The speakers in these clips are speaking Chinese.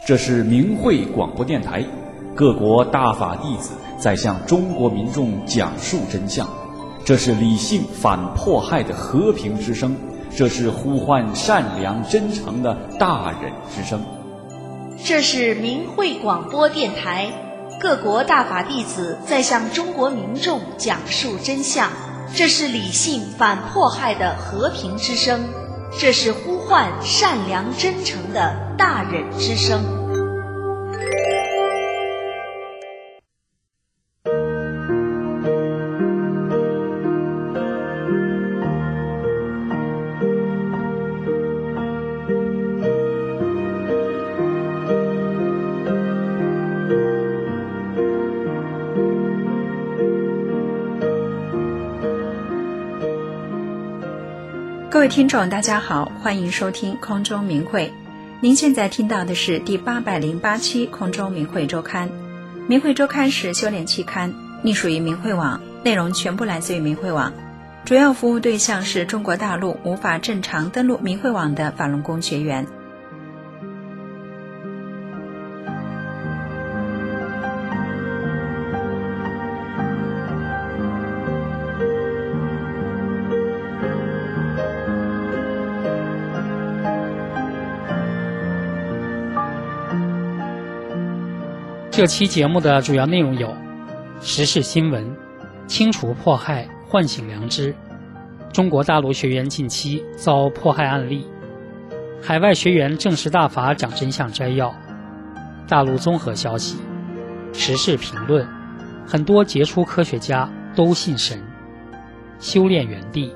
这是明慧广播电台，各国大法弟子在向中国民众讲述真相。这是理性反迫害的和平之声，这是呼唤善良真诚的大忍之声。 这是明慧广播电台，各国大法弟子在向中国民众讲述真相。这是理性反迫害的和平之声，这是呼唤善良真诚的大忍之声。 各位听众大家好，欢迎收听空中明慧。您现在听到的是第808期空中明慧周刊。明慧周刊是修炼期刊，隶属于明慧网，内容全部来自于明慧网，主要服务对象是中国大陆无法正常登录明慧网的法轮功学员。 这期节目的主要内容有：时事新闻、清除迫害、唤醒良知；中国大陆学员近期遭迫害案例；海外学员证实大法讲真相摘要；大陆综合消息；时事评论；很多杰出科学家都信神；修炼园地。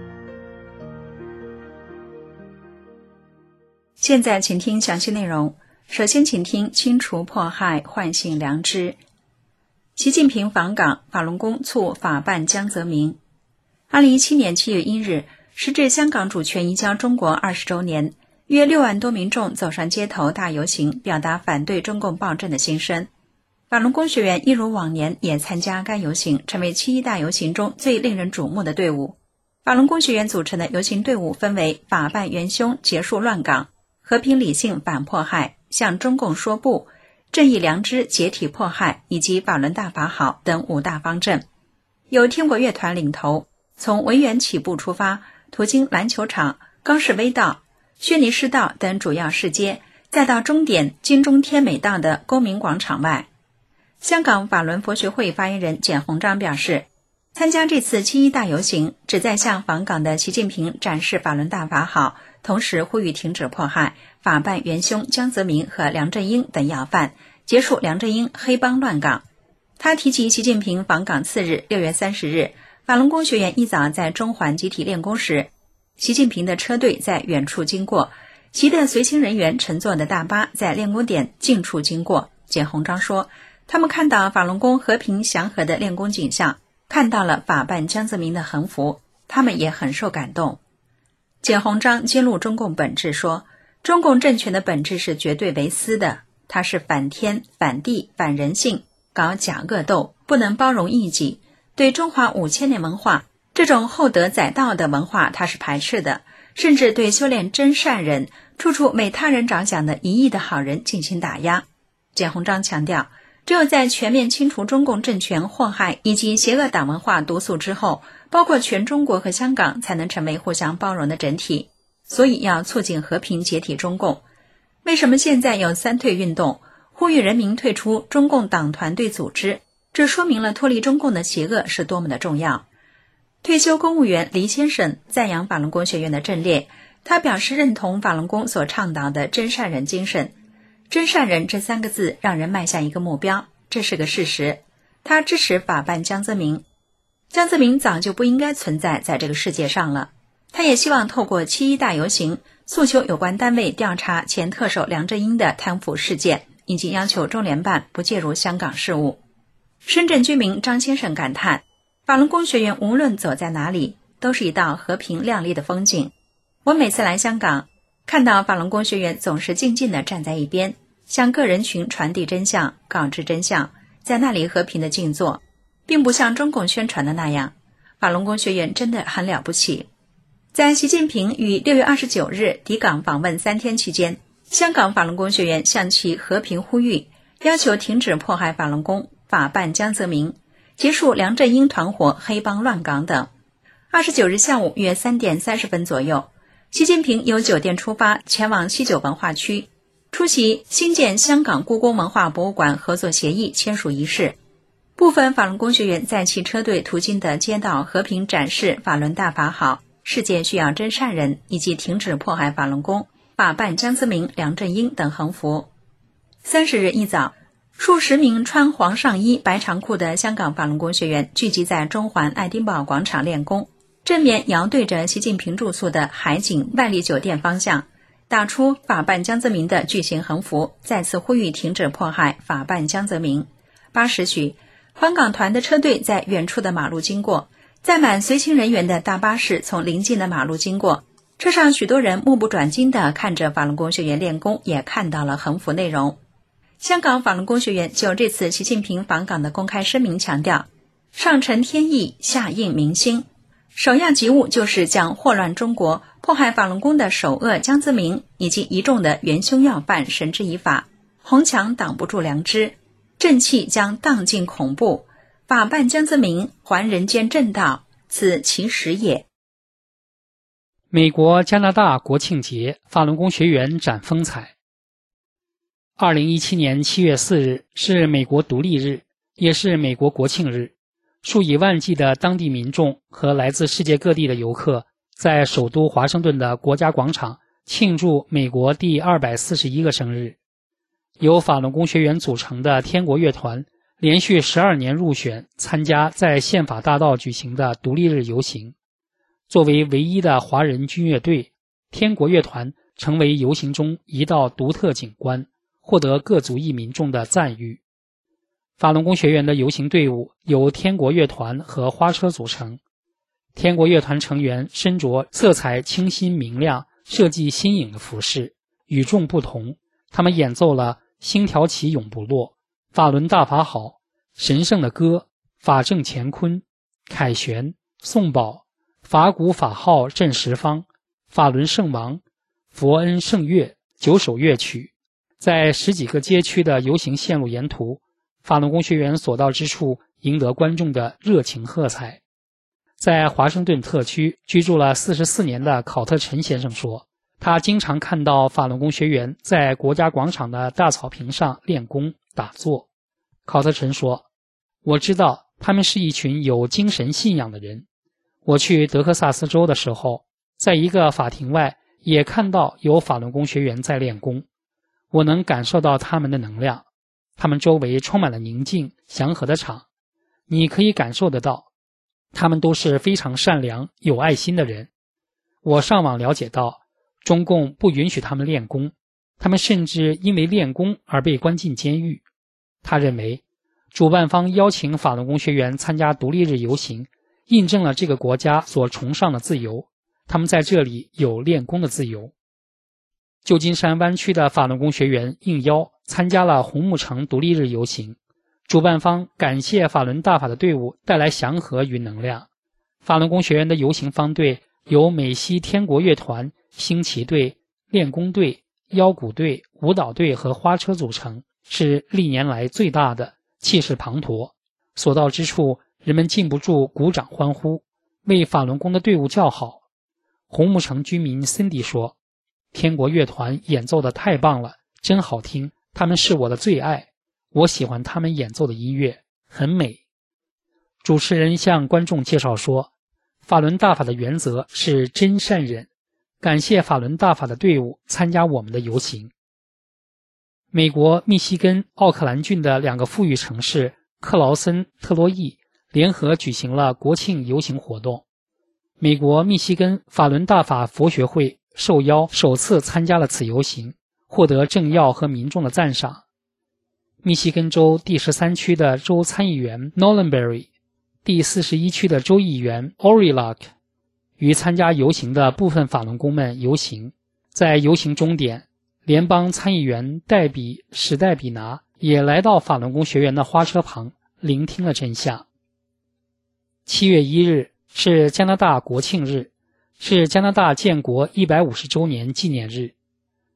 现在请听详细内容。首先请听清除迫害，唤醒良知。习近平访港，法轮功促法办江泽民。2017年7月1日，时至香港主权移交中国20周年，约6万多民众走上街头大游行，表达反对中共暴政的心声。法轮功学员一如往年也参加该游行，成为7·1大游行中最令人瞩目的队伍。法轮功学员组成的游行队伍分为法办元凶、结束乱港、和平理性反迫害、向中共说不、正义良知解体迫害以及法轮大法好等5大方阵。由天国乐团领头，从维园起步出发，途经篮球场、高士威道、薛尼诗道等主要市街，再到终点金钟天美道的公民广场外。香港法轮佛学会发言人简宏章表示，参加这次7·1大游行旨在向访港的习近平展示法轮大法好，同时呼吁停止迫害法办元凶江泽民和梁振英等要犯，结束梁振英黑帮乱港。他提及习近平访港次日6月30日，法轮功学员一早在中环集体练功时，习近平的车队在远处经过，习的随行人员乘坐的大巴在练功点近处经过。简宏章说，他们看到法轮功和平祥和的练功景象，看到了法办江泽民的横幅，他们也很受感动。简宏章揭露中共本质说，中共政权的本质是绝对为私的，它是反天、反地、反人性，搞假恶斗，不能包容异己，对中华5000年文化这种厚德载道的文化它是排斥的，甚至对修炼真善人、处处为他人着想的一亿的好人进行打压。简宏章强调，只有在全面清除中共政权祸害以及邪恶党文化毒素之后，包括全中国和香港才能成为互相包容的整体，所以要促进和平解体中共。为什么现在有3退运动，呼吁人民退出中共党团队组织？这说明了脱离中共的邪恶是多么的重要。退休公务员黎先生赞扬法轮功学院的阵列，他表示认同法轮功所倡导的真善人精神。真善人这3个字让人迈向一个目标，这是个事实。他支持法办江泽民，江泽民早就不应该存在在这个世界上了。他也希望透过7·1大游行，诉求有关单位调查前特首梁振英的贪腐事件，以及要求中联办不介入香港事务。深圳居民张先生感叹，法轮功学员无论走在哪里，都是一道和平亮丽的风景。我每次来香港，看到法轮功学员总是静静地站在一边，向各人群传递真相，告知真相，在那里和平地静坐，并不像中共宣传的那样。法轮功学员真的很了不起。在习近平于6月29日抵港访问3天期间， 香港法轮功学员向其和平呼吁，要求停止迫害法轮功，法办江泽民，结束梁振英团伙黑帮乱港等。29日下午约3点30分左右，习近平由酒店出发，前往西九文化区，出席新建香港故宫文化博物馆合作协议签署仪式。部分法轮功学员在其车队途经的街道和平展示法轮大法好，世界需要真善人，以及停止迫害法轮功，法办江泽民、梁振英等横幅。30日一早，数十名穿黄上衣白长裤的香港法轮功学员聚集在中环爱丁堡广场练功，正面遥对着习近平住宿的海景万丽酒店方向，打出法办江泽民的巨型横幅，再次呼吁停止迫害，法办江泽民。8时许，欢港团的车队在远处的马路经过，载满随行人员的大巴士从邻近的马路经过，车上许多人目不转睛地看着法轮功学员练功，也看到了横幅内容。香港法轮功学员就这次习近平访港的公开声明强调，上承天意，下应民心，首要急务就是将祸乱中国、迫害法轮功的首恶江泽民以及一众的元凶要犯绳之以法，红墙挡不住良知，正气将荡尽恐怖，法办江泽民，还人间正道，此其时也。 美国、加拿大国庆节，法轮功学员展风采。2017年7月4日是美国独立日，也是美国国庆日。数以万计的当地民众和来自世界各地的游客，在首都华盛顿的国家广场庆祝美国第241个生日。由法轮功学员组成的天国乐团，连续12年入选参加在宪法大道举行的独立日游行。作为唯一的华人军乐队，天国乐团成为游行中一道独特景观，获得各族裔民众的赞誉。法轮功学员的游行队伍由天国乐团和花车组成。天国乐团成员身着色彩清新明亮、设计新颖的服饰，与众不同。他们演奏了星条旗永不落、法轮大法好、神圣的歌、法正乾坤、凯旋、颂宝、法鼓法号震十方、法轮圣王、佛恩圣乐9首乐曲。在10几个街区的游行线路沿途，法轮功学员所到之处赢得观众的热情喝彩。在华盛顿特区居住了44年的考特陈先生说，他经常看到法轮功学员在国家广场的大草坪上练功打坐。考特陈说，我知道他们是一群有精神信仰的人。我去德克萨斯州的时候，在一个法庭外也看到有法轮功学员在练功，我能感受到他们的能量，他们周围充满了宁静祥和的场，你可以感受得到，他们都是非常善良有爱心的人。我上网了解到，中共不允许他们练功，他们甚至因为练功而被关进监狱。他认为，主办方邀请法轮功学员参加独立日游行，印证了这个国家所崇尚的自由，他们在这里有练功的自由。旧金山湾区的法轮功学员应邀参加了红木城独立日游行，主办方感谢法轮大法的队伍带来祥和与能量。法轮功学员的游行方队由美西天国乐团、星旗队、练功队、腰鼓队、舞蹈队和花车组成，是历年来最大的，气势磅礴。所到之处，人们禁不住鼓掌欢呼，为法轮功的队伍叫好。红木城居民 Cindy 说，天国乐团演奏的太棒了，真好听，他们是我的最爱，我喜欢他们演奏的音乐，很美。主持人向观众介绍说，法轮大法的原则是真善忍，感谢法轮大法的队伍参加我们的游行。美国密西根奥克兰郡的2个富裕城市克劳森、特洛伊联合举行了国庆游行活动。美国密西根法轮大法佛学会受邀首次参加了此游行，获得政要和民众的赞赏。密西根州第13区的州参议员 Nolanberry， 第41区的州议员 Orilock 与参加游行的部分法轮功们游行。在游行终点，联邦参议员戴比史代比拿也来到法轮功学员的花车旁，聆听了真相。7月1日是加拿大国庆日，是加拿大建国150周年纪念日。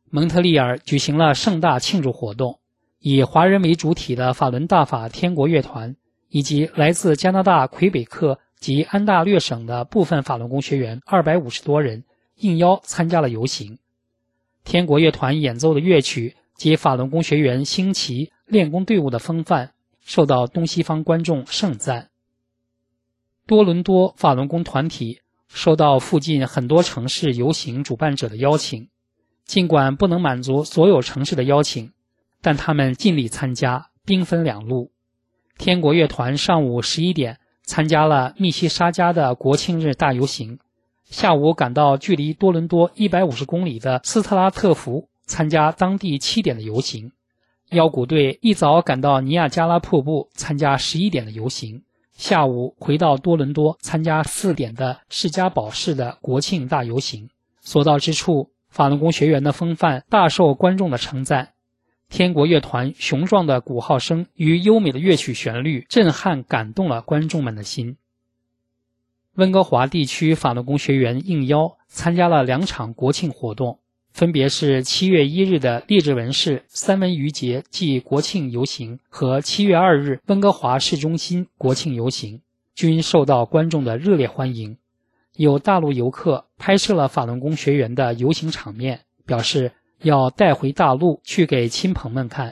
蒙特利尔举行了盛大庆祝活动，以华人为主体的法伦大法天国乐团以及来自加拿大魁北克及安大略省的部分法轮功学员250多人应邀参加了游行。天国乐团演奏的乐曲及法轮功学员兴起练功队伍的风范受到东西方观众盛赞。多伦多法轮功团体受到附近很多城市游行主办者的邀请，尽管不能满足所有城市的邀请，但他们尽力参加，兵分两路。天国乐团上午11点参加了密西沙加的国庆日大游行，下午赶到距离多伦多150公里的斯特拉特福参加当地7点的游行。腰鼓队一早赶到尼亚加拉瀑布参加11点的游行，下午回到多伦多参加4点的士嘉堡市的国庆大游行。所到之处，法轮功学员的风范大受观众的称赞。天国乐团雄壮的鼓号声与优美的乐曲旋律震撼感动了观众们的心。温哥华地区法轮功学员应邀参加了2场国庆活动，分别是7月1日的列治文市三文鱼节暨国庆游行和7月2日温哥华市中心国庆游行，均受到观众的热烈欢迎。有大陆游客拍摄了法轮功学员的游行场面，表示要带回大陆去给亲朋们看。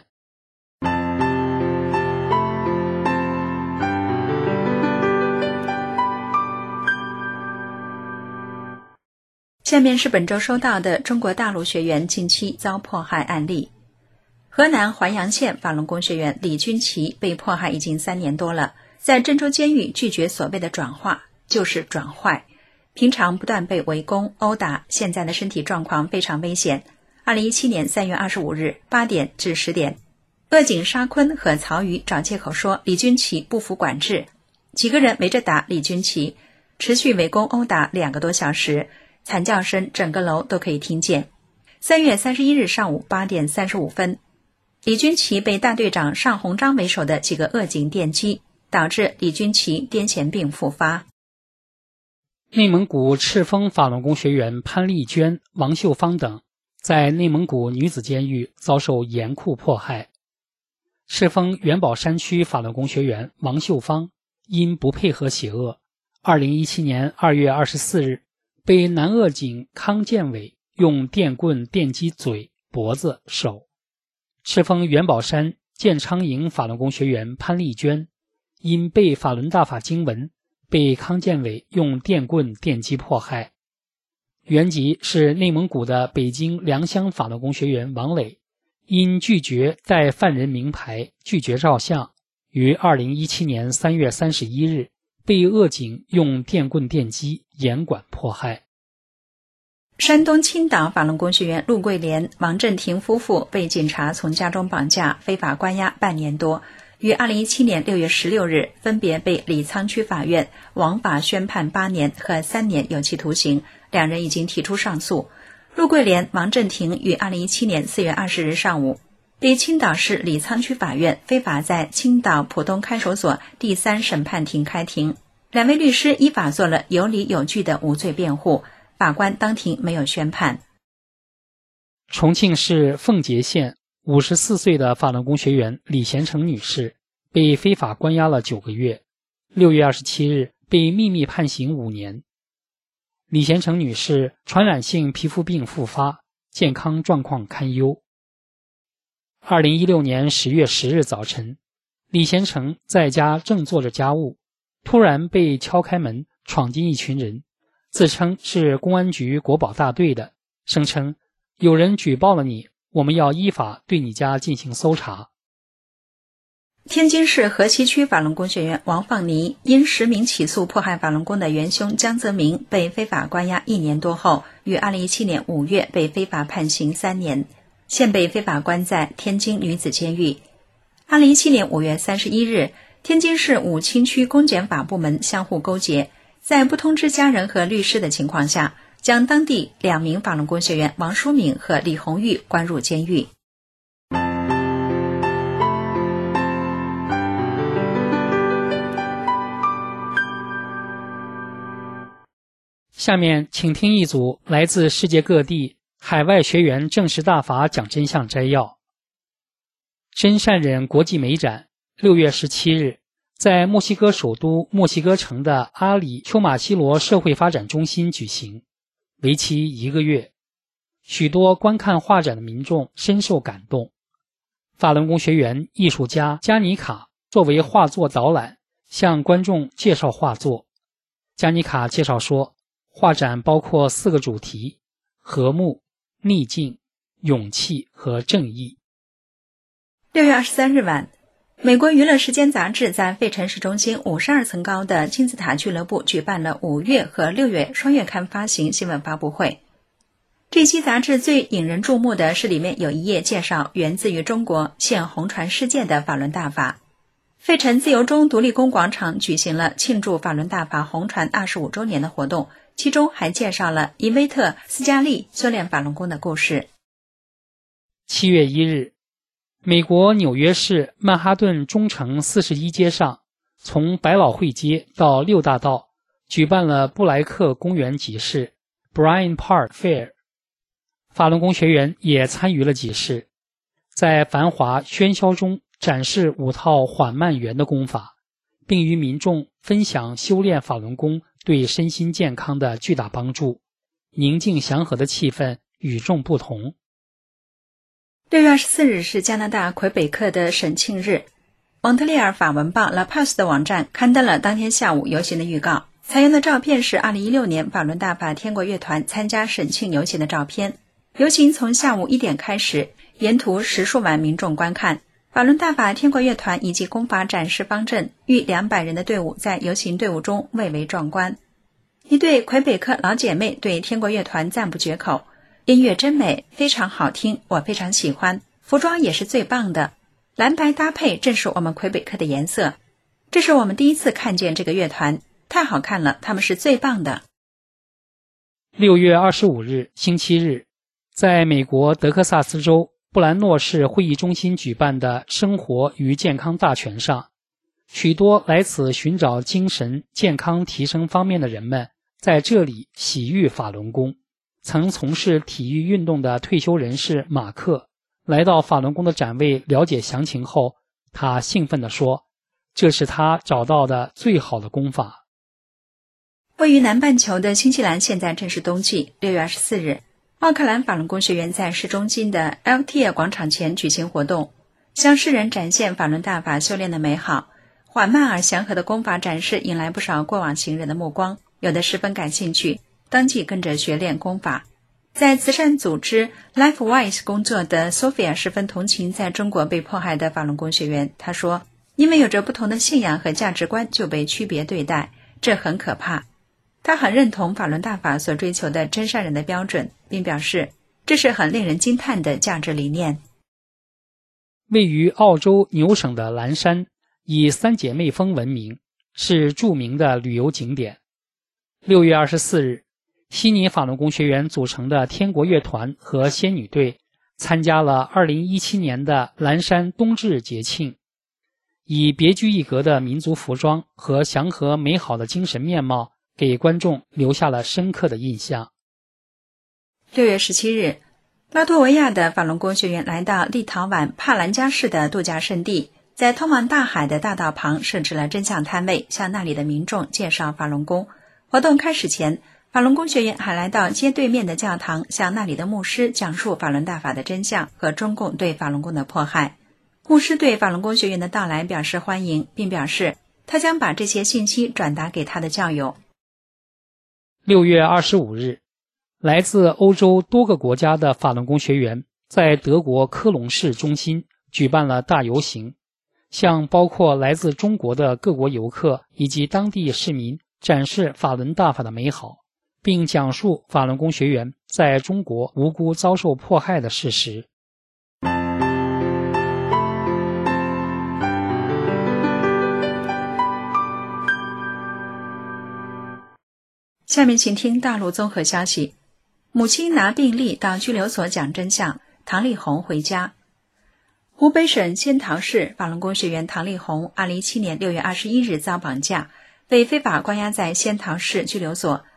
下面是本周收到的中国大陆学员近期遭迫害案例。河南淮阳县法轮功学员李军旗被迫害已经3年多了，在郑州监狱拒绝所谓的转化，就是转坏，平常不断被围攻殴打，现在的身体状况非常危险。2017年3月25日8点至10点，恶警沙坤和曹瑜找借口说李军旗不服管制，几个人围着打李军旗，持续围攻殴打2个多小时，惨叫声整个楼都可以听见。3月31日上午8点35分，李军旗被大队长尚鸿章为首的几个恶警电击，导致李军旗癫痫病复发。 内蒙古赤峰法轮功学员潘丽娟、王秀芳等在内蒙古女子监狱遭受严酷迫害。赤峰元宝山区法轮功学员王秀芳因不配合邪恶，2017年2月24日被男恶警康建伟用电棍电击嘴、脖子、手。赤峰元宝山建昌营法轮功学员潘丽娟因背法轮大法经文被康建伟用电棍电击迫害。原籍是内蒙古的北京良乡法轮功学员王磊，因拒绝带犯人名牌、拒绝照相，于2017年3月31日被恶警用电棍电击、严管迫害。 山东青岛法轮功学员陆桂莲、王振廷夫妇被警察从家中绑架，非法关押半年多，于2017年6月16日分别被李沧区法院枉法宣判8年和3年有期徒刑，两人已经提出上诉。陆桂莲、王振廷于2017年4月20日上午被青岛市李沧区法院非法在青岛浦东看守所第3审判庭开庭，两位律师依法做了有理有据的无罪辩护，法官当庭没有宣判。 重庆市奉节县54岁的法轮功学员李贤成女士被非法关押了9个月，6月27日被秘密判刑5年。李贤成女士传染性皮肤病复发，健康状况堪忧。2016年10月10日早晨，李贤成在家正做着家务，突然被敲开门，闯进一群人，自称是公安局国保大队的，声称有人举报了你，我们要依法对你家进行搜查。 天津市河西区法轮功学员王放妮因实名起诉迫害法轮功的元凶江泽民被非法关押1年多后，于2017年5月被非法判刑3年，现被非法关在天津女子监狱。2017年5月31日，天津市武清区公检法部门相互勾结，在不通知家人和律师的情况下，将当地2名法轮功学员王淑敏和李红玉关入监狱。 下面请听一组来自世界各地海外学员正式大法讲真相摘要。真善忍国际美展6月17日在墨西哥首都墨西哥城的阿里丘马西罗社会发展中心举行，为期1个月。许多观看画展的民众深受感动。法轮功学员艺术家加尼卡作为画作导览，向观众介绍画作。加尼卡介绍说，画展包括4个主题：和睦、逆境、勇气和正义。 6月23日晚，美国娱乐时间杂志在费城市中心52层高的金字塔俱乐部举办了5月和6月双月刊发行新闻发布会。这期杂志最引人注目的是里面有一页介绍源自于中国现红传世界的法轮大法。费城自由中独立宫广场举行了庆祝法轮大法红传25周年的活动，其中还介绍了伊维特·斯嘉丽修炼法轮功的故事。 7月1日，美国纽约市曼哈顿中城41街上，从百老汇街到6大道举办了布莱克公园集市 Bryant Park Fair。法轮功学员也参与了集市，在繁华喧嚣中展示5套缓慢圆的功法，并与民众分享修炼法轮功对身心健康的巨大帮助。宁静祥和的气氛与众不同。 6月24日是加拿大魁北克的省庆日，蒙特利尔法文报 La Paz 的网站刊登了当天下午游行的预告，采用的照片是2016年法轮大法天国乐团参加省庆游行的照片。游行从下午1点开始，沿途10数万民众观看。法轮大法天国乐团以及功法展示方阵，逾200人的队伍在游行队伍中蔚为壮观。一对魁北克老姐妹对天国乐团赞不绝口，音乐真美，非常好听，我非常喜欢，服装也是最棒的，蓝白搭配正是我们魁北克的颜色。这是我们第一次看见这个乐团，太好看了，他们是最棒的。 6月25日星期日，在美国德克萨斯州布兰诺市会议中心举办的生活与健康大全上，许多来此寻找精神健康提升方面的人们在这里喜遇法轮功。曾从事体育运动的退休人士马克来到法轮功的展位了解详情后，他兴奋地说，这是他找到的最好的功法。 位于南半球的新西兰现在正是冬季。6月24日，奥克兰法轮功学员在市中心的 Altier 广场前举行活动，向世人展现法轮大法修炼的美好。缓慢而祥和的功法展示引来不少过往行人的目光，有的十分感兴趣，当即跟着学练功法。在慈善组织 LifeWise 工作的 Sophia 十分同情在中国被迫害的法轮功学员，她说，因为有着不同的信仰和价值观就被区别对待，这很可怕。他很认同法轮大法所追求的真善人的标准，并表示这是很令人惊叹的价值理念。 位于澳洲纽省的蓝山以三姐妹峰闻名，是著名的旅游景点。6月24日，悉尼法轮功学员组成的天国乐团和仙女队参加了2017年的蓝山冬至节庆，以别具一格的民族服装和祥和美好的精神面貌给观众留下了深刻的印象。 6月17日，拉脱维亚的法轮功学员来到立陶宛帕兰加市的度假胜地，在通往大海的大道旁设置了真相摊位，向那里的民众介绍法轮功。活动开始前，法轮功学员还来到街对面的教堂，向那里的牧师讲述法轮大法的真相和中共对法轮功的迫害。牧师对法轮功学员的到来表示欢迎，并表示他将把这些信息转达给他的教友。 6月25日，来自欧洲多个国家的法轮功学员在德国科隆市中心举办了大游行，向包括来自中国的各国游客以及当地市民展示法轮大法的美好，并讲述法轮功学员在中国无辜遭受迫害的事实。 下面请听大陆综合消息。母亲拿病历到拘留所讲真相，唐丽红回家。湖北省仙桃市法轮功学员唐丽红2017年6月21日遭绑架，被非法关押在仙桃市拘留所。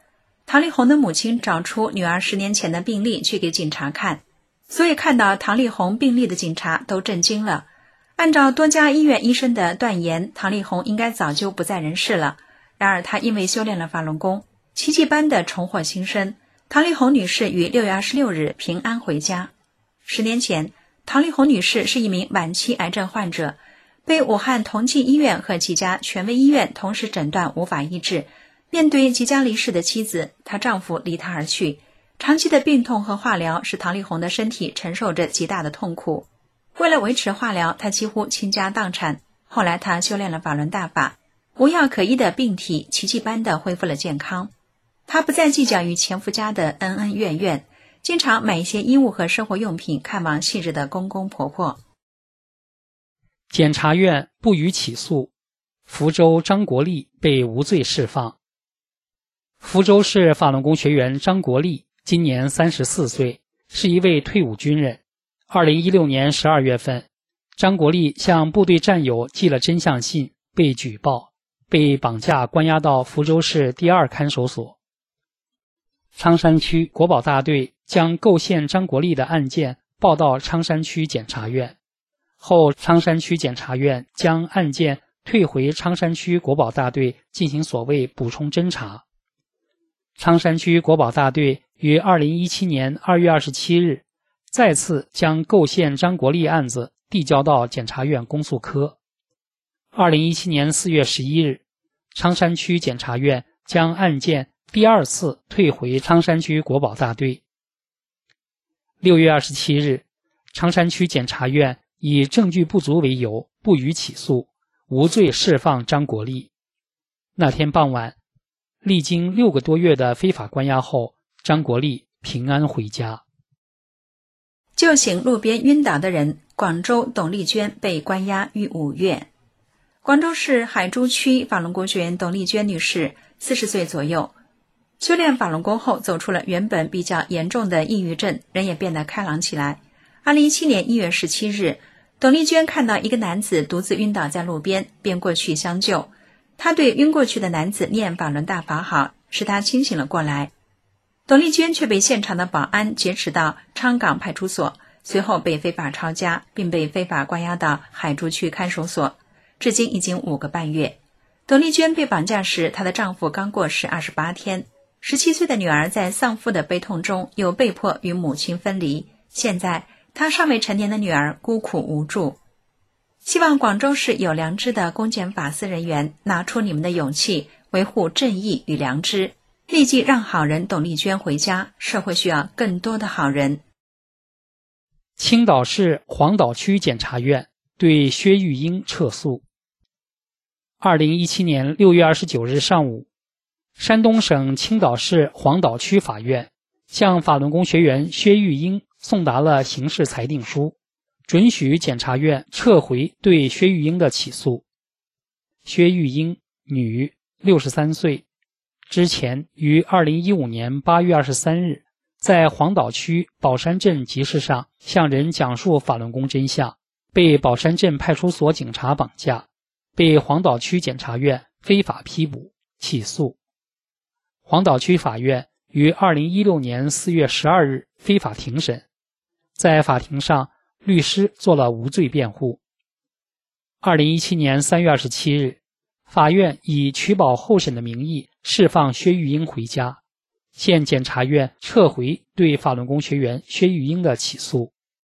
唐丽红的母亲找出女儿10年前的病历去给警察看，所以看到唐丽红病历的警察都震惊了。按照多家医院医生的断言，唐丽红应该早就不在人世了。然而她因为修炼了法轮功，奇迹般的重获新生。唐丽红女士于6月26日平安回家。10年前，唐丽红女士是一名晚期癌症患者，被武汉同济医院和几家权威医院同时诊断无法医治。面对即将离世的妻子，她丈夫离她而去，长期的病痛和化疗使唐丽红的身体承受着极大的痛苦。为了维持化疗，她几乎倾家荡产。后来她修炼了法轮大法，无药可医的病体奇迹般的恢复了健康。她不再计较与前夫家的恩恩怨怨，经常买一些衣物和生活用品看望昔日的公公婆婆。 检察院不予起诉，福州张国立被无罪释放。福州市法轮功学员张国立今年34岁，是一位退伍军人。2016年12月份，张国立向部队战友寄了真相信，被举报，被绑架关押到福州市第2看守所。苍山区国保大队将构陷张国立的案件报到苍山区检察院，后苍山区检察院将案件退回苍山区国保大队进行所谓补充侦查。苍山区国保大队于2017年2月27日再次将构陷张国立案子递交到检察院公诉科。2017年4月11日，苍山区检察院将案件第2次退回苍山区国保大队。6月27日，苍山区检察院以证据不足为由不予起诉，无罪释放张国立。那天傍晚，历经6个多月的非法关押后，张国立平安回家。 救醒路边晕倒的人，广州董丽娟被关押逾5月。广州市海珠区法轮功学员董丽娟女士40岁左右，修炼法轮功后走出了原本比较严重的抑郁症，人也变得开朗起来。2017年1月17日，董丽娟看到一个男子独自晕倒在路边，便过去相救。她对晕过去的男子念法轮大法好，使他清醒了过来。董丽娟却被现场的保安劫持到昌岗派出所，随后被非法抄家，并被非法关押到海珠区看守所，至今已经5个半月。董丽娟被绑架时，她的丈夫刚过世28天，17岁的女儿在丧父的悲痛中又被迫与母亲分离，现在她尚未成年的女儿孤苦无助。希望广州市有良知的公检法司人员拿出你们的勇气，维护正义与良知，立即让好人董丽娟回家，社会需要更多的好人。 青岛市黄岛区检察院对薛玉英撤诉。2017年6月29日上午，山东省青岛市黄岛区法院向法轮功学员薛玉英送达了刑事裁定书，准许检察院撤回对薛玉英的起诉。薛玉英，女，63岁，之前于2015年8月23日在黄岛区宝山镇集市上向人讲述法轮功真相，被宝山镇派出所警察绑架，被黄岛区检察院非法批捕起诉。黄岛区法院于2016年4月12日非法庭审，在法庭上，律师做了无罪辩护。2017年3月27日，法院以取保候审的名义释放薛玉英回家，现检察院撤回对法轮功学员薛玉英的起诉。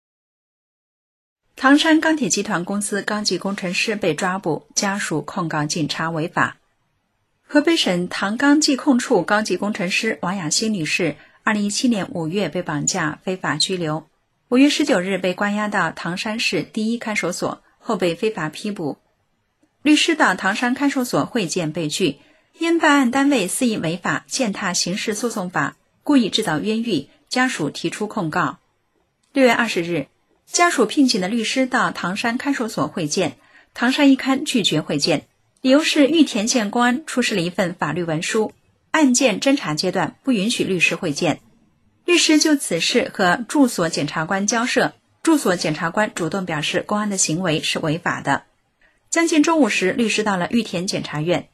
唐山钢铁集团公司高级工程师被抓捕，家属控告警察违法。河北省唐钢技控处高级工程师王雅欣女士2017年5月被绑架非法拘留，5月19日被关押到唐山市第1看守所，后被非法批捕。律师到唐山看守所会见被拒，因办案单位肆意违法，践踏刑事诉讼法，故意制造冤狱，家属提出控告。6月20日，家属聘请的律师到唐山看守所会见，唐山一刊拒绝会见，理由是玉田县公安出示了一份法律文书，案件侦查阶段不允许律师会见。律师就此事和住所检察官交涉，住所检察官主动表示公安的行为是违法的。将近中午时，律师到了玉田检察院，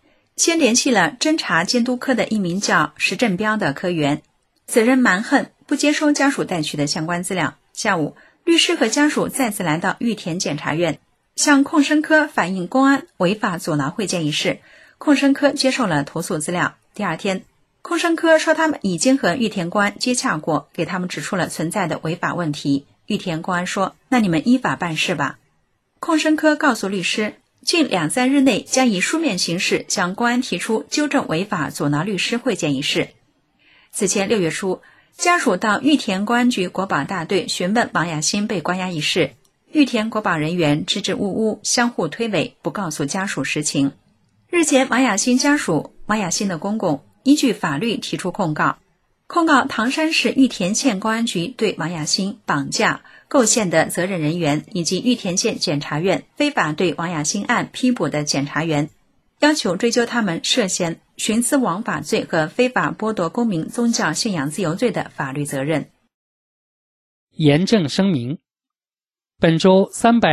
先联系了侦查监督科的一名叫石振彪的科员，此人蛮横，不接收家属带去的相关资料。下午，律师和家属再次来到玉田检察院，向控生科反映公安违法阻挠会见一事。控生科接受了投诉资料。第二天，控生科说他们已经和玉田公安接洽过，给他们指出了存在的违法问题。玉田公安说，那你们依法办事吧。控生科告诉律师，近2-3日内将以书面形式向公安提出纠正违法阻挠律师会见一事。此前6月初，家属到玉田公安局国保大队询问王雅欣被关押一事，玉田国保人员支支吾吾，相互推诿，不告诉家属实情。日前，王雅欣家属、王雅欣的公公依据法律提出控告唐山市玉田县公安局对王雅欣绑架、构陷的责任人员，以及玉田县检察院非法对王雅欣案批捕的检察员，要求追究他们涉嫌徇私枉法罪和非法剥夺公民宗教信仰自由罪的法律责任。 严正声明：本周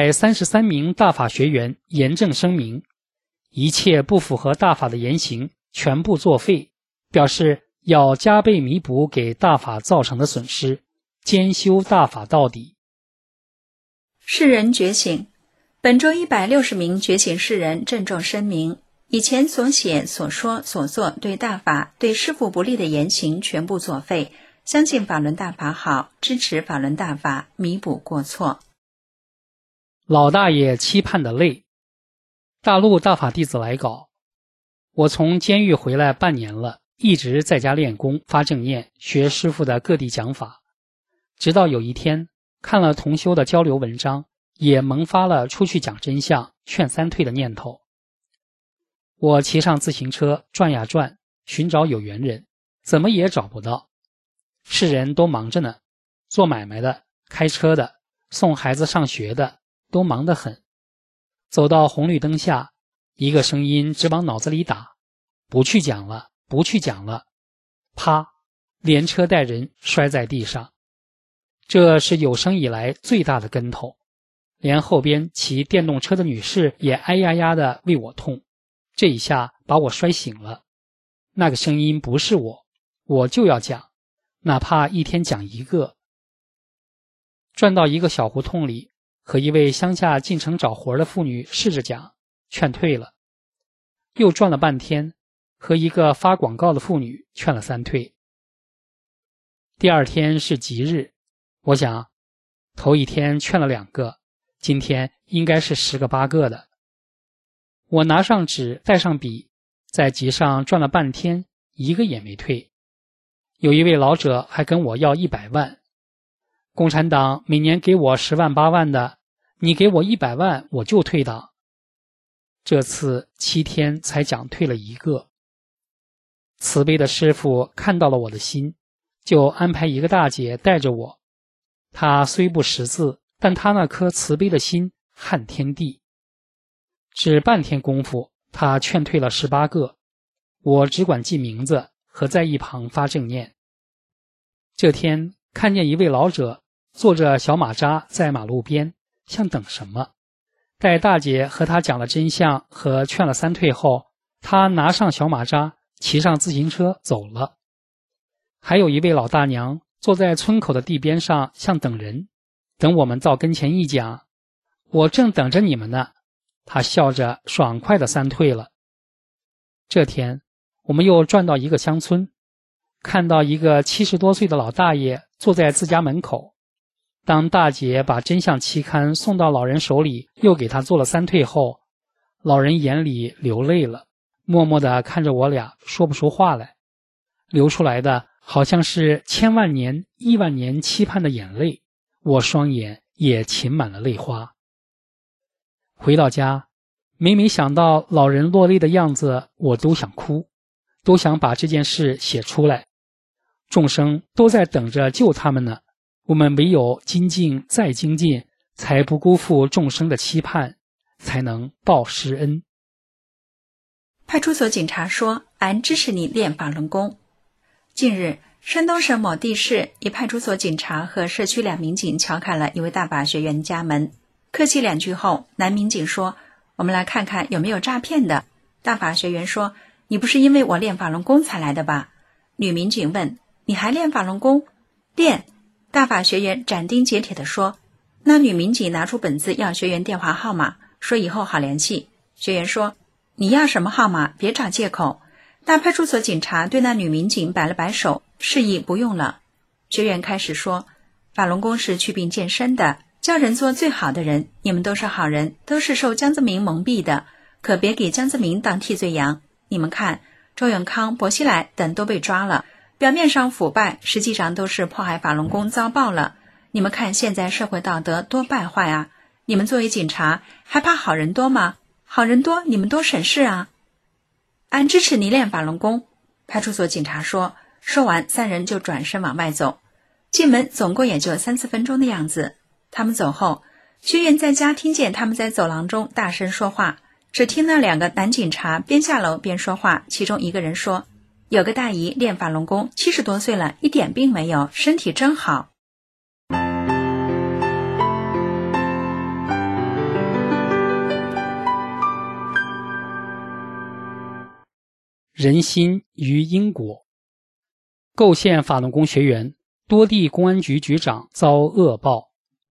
333名大法学员严正声明，一切不符合大法的言行全部作废，表示要加倍弥补给大法造成的损失，兼修大法到底。 世人觉醒。本周160名觉醒世人郑重声明，以前所写、所说、所做对大法、对师父不利的言行全部作废，相信法轮大法好，支持法轮大法，弥补过错。 老大爷期盼的累。大陆大法弟子来稿，我从监狱回来半年了，一直在家练功、发正念、学师父的各地讲法，直到有一天看了同修的交流文章，也萌发了出去讲真相、劝三退的念头。我骑上自行车转呀转，寻找有缘人，怎么也找不到。世人都忙着呢，做买卖的、开车的、送孩子上学的，都忙得很。走到红绿灯下，一个声音直往脑子里打，不去讲了，不去讲了。啪，连车带人摔在地上。这是有生以来最大的跟头，连后边骑电动车的女士也哎呀呀的为我痛。这一下把我摔醒了。那个声音不是我，我就要讲，哪怕一天讲一个。转到一个小胡同里，和一位乡下进城找活的妇女试着讲，劝退了。又转了半天，和一个发广告的妇女劝了三退。第二天是吉日，我想头一天劝了2个，今天应该是10个8个的。我拿上纸带上笔，在集上转了半天，一个也没退。有一位老者还跟我要100万，共产党每年给我10万8万的，你给我100万我就退党。这次7天才讲退了1个。慈悲的师父看到了我的心，就安排一个大姐带着我。她虽不识字，但她那颗慈悲的心撼天地。只半天功夫，她劝退了18个，我只管记名字和在一旁发正念。这天看见一位老者坐着小马扎在马路边，像等什么。待大姐和他讲了真相和劝了三退后，他拿上小马扎，骑上自行车走了。还有一位老大娘坐在村口的地边上，像等人，等我们到跟前一讲，我正等着你们呢。他笑着爽快地三退了。这天我们又转到一个乡村，看到一个70多岁的老大爷坐在自家门口。当大姐把真相期刊送到老人手里，又给他做了三退后，老人眼里流泪了，默默地看着我俩，说不出话来，流出来的好像是千万年、亿万年期盼的眼泪，我双眼也噙满了泪花。回到家，每每想到老人落泪的样子，我都想哭，都想把这件事写出来。众生都在等着救他们呢，我们唯有精进再精进，才不辜负众生的期盼，才能报师恩。 派出所警察说，俺支持你练法轮功。近日，山东省某地市一派出所警察和社区2民警敲开了一位大法学员家门，客气2句后，男民警说，我们来看看有没有诈骗的。大法学员说， 你不是因为我练法轮功才来的吧？女民警问，你还练法轮功？练，大法学员斩钉截铁地说。那女民警拿出本子要学员电话号码，说以后好联系。学员说，你要什么号码？别找借口。大派出所警察对那女民警摆了摆手，示意不用了。学员开始说，法轮功是祛病健身的，教人做最好的人，你们都是好人，都是受江泽民蒙蔽的，可别给江泽民当替罪羊。你们看，周永康、薄熙来等都被抓了，表面上腐败，实际上都是迫害法轮功遭报了。你们看现在社会道德多败坏啊！你们作为警察，还怕好人多吗？好人多，你们多省事啊！俺支持你练法轮功。派出所警察说。说完，3人就转身往外走。进门总共也就3-4分钟的样子。他们走后，学员在家听见他们在走廊中大声说话，只听那2个男警察边下楼边说话，其中一个人说，有个大姨练法轮功，70多岁了，一点病没有，身体真好。 人心与因果。构陷法轮功学员，多地公安局局长遭恶报。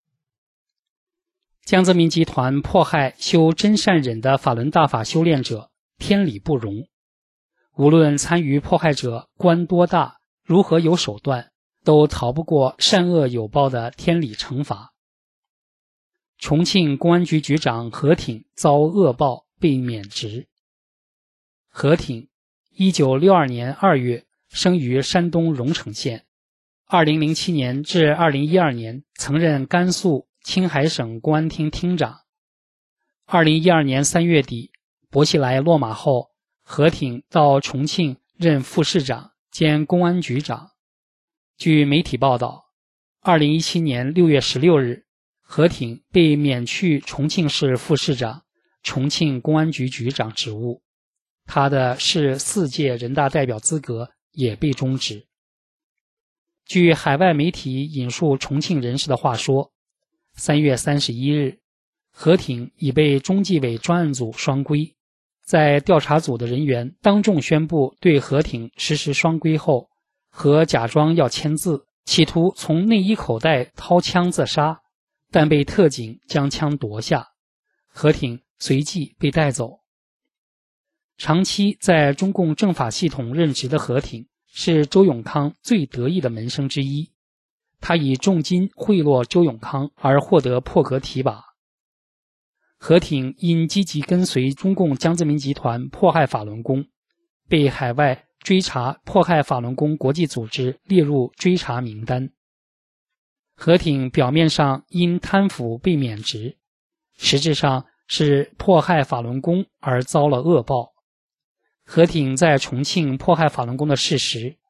江泽民集团迫害修真善忍的法轮大法修炼者，天理不容。无论参与迫害者官多大，如何有手段，都逃不过善恶有报的天理惩罚。重庆公安局局长何挺遭恶报，被免职。何挺1962年2月生于山东荣成县，2007年至2012年曾任甘肃、青海省公安厅厅长。2012年3月底，薄熙来落马后，何挺到重庆任副市长兼公安局长。据媒体报道，2017年6月16日，何挺被免去重庆市副市长、重庆公安局局长职务，他的市4届人大代表资格也被终止。据海外媒体引述重庆人士的话说，3月31日，何挺已被中纪委专案组双规，在调查组的人员当众宣布对何挺实施双规后，何假装要签字，企图从内衣口袋掏枪自杀，但被特警将枪夺下，何挺随即被带走。长期在中共政法系统任职的何挺是周永康最得意的门生之一，他以重金贿赂周永康而获得破格提拔。何挺因积极跟随中共江泽民集团迫害法轮功，被海外追查迫害法轮功国际组织列入追查名单。何挺表面上因贪腐被免职，实质上是迫害法轮功而遭了恶报。何挺在重庆迫害法轮功的事实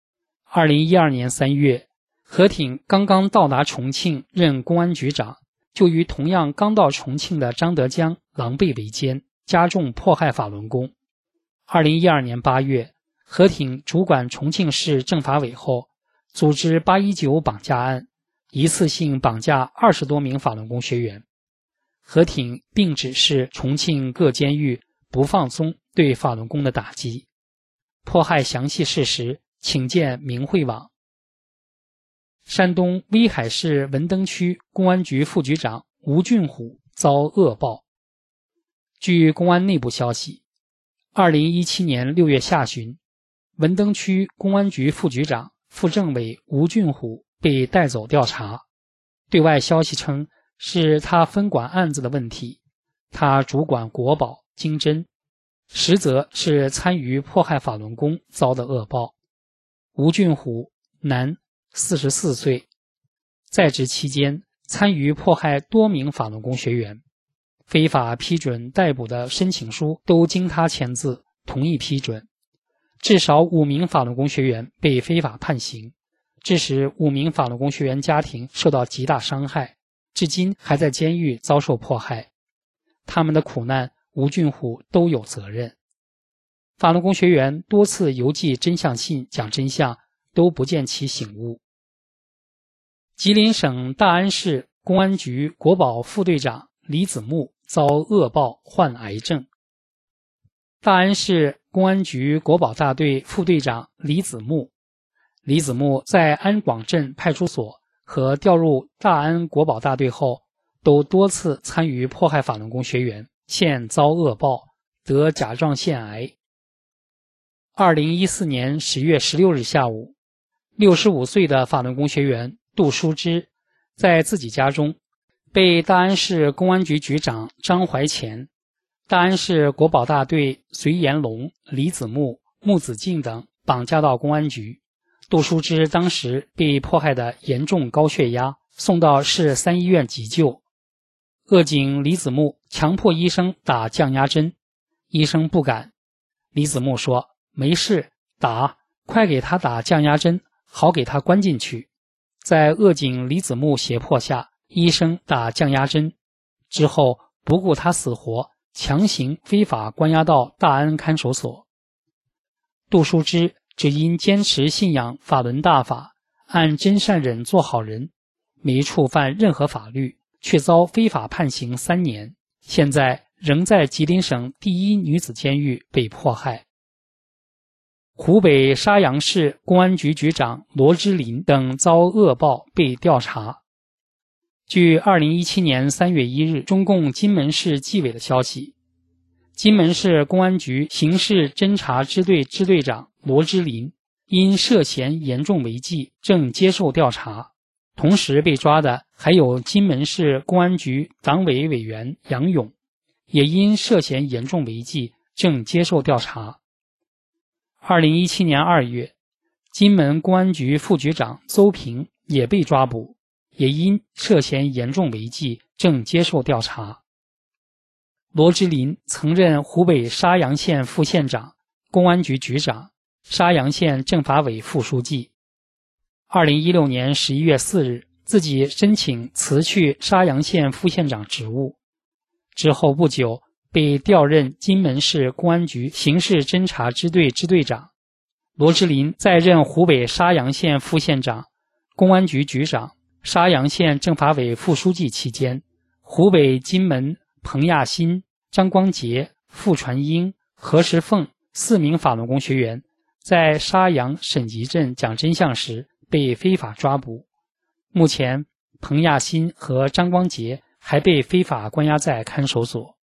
，2012年3月，何挺刚刚到达重庆任公安局长，就与同样刚到重庆的张德江狼狈为奸，加重迫害法轮功。2012年8月，何挺主管重庆市政法委后，组织819绑架案，一次性绑架20多名法轮功学员。何挺并指示重庆各监狱不放松对法轮功的打击。迫害详细事实，请见明慧网。山东威海市文登区公安局副局长吴俊虎遭恶报。据公安内部消息，2017年6月下旬，文登区公安局副局长、副政委吴俊虎被带走调查。对外消息称是他分管案子的问题，他主管国保、经侦，实则是参与迫害法轮功遭的恶报。吴俊虎，男，44岁，在职期间参与迫害多名法轮功学员，非法批准逮捕的申请书都经他签字同意批准，至少5名法轮功学员被非法判刑，致使5名法轮功学员家庭受到极大伤害，至今还在监狱遭受迫害。他们的苦难，吴俊虎都有责任。法轮功学员多次邮寄真相信讲真相，都不见其醒悟。吉林省大安市公安局国保副队长李子木遭恶报患癌症。 大安市公安局国保大队副队长李子木。李子木在安广镇派出所和调入大安国保大队后，都多次参与迫害法轮功学员，现遭恶报，得甲状腺癌。2014年10月16日下午，65岁的法轮功学员杜淑芝在自己家中被大安市公安局局长张怀乾、大安市国保大队隋延龙、李子木、穆子敬等绑架到公安局。杜淑芝当时被迫害的严重高血压，送到市3医院急救。恶警李子木强迫医生打降压针，医生不敢。李子木说：“没事，打，快给他打降压针，好给他关进去。”在恶警李子木胁迫下，医生打降压针之后，不顾他死活，强行非法关押到大安看守所。杜淑芝只因坚持信仰法轮大法，按真善忍做好人，没触犯任何法律，却遭非法判刑3年，现在仍在吉林省第1女子监狱被迫害。湖北沙洋市公安局局长罗之林等遭恶报被调查。据2017年3月1日中共金门市纪委的消息，金门市公安局刑事侦查支队支队长罗之林因涉嫌严重违纪正接受调查，同时被抓的还有金门市公安局党委委员杨勇，也因涉嫌严重违纪正接受调查。2017年2月，金门公安局副局长邹平也被抓捕，也因涉嫌严重违纪正接受调查。罗之林曾任湖北沙洋县副县长、公安局局长、沙洋县政法委副书记。2016年11月4日，自己申请辞去沙洋县副县长职务，之后不久被调任金门市公安局刑事侦查支队支队长。罗之林在任湖北沙洋县副县长、公安局局长、沙洋县政法委副书记期间，湖北金门彭亚新、张光杰、傅传英、何石凤4名法轮功学员在沙洋沈集镇讲真相时被非法抓捕。目前，彭亚新和张光杰还被非法关押在看守所。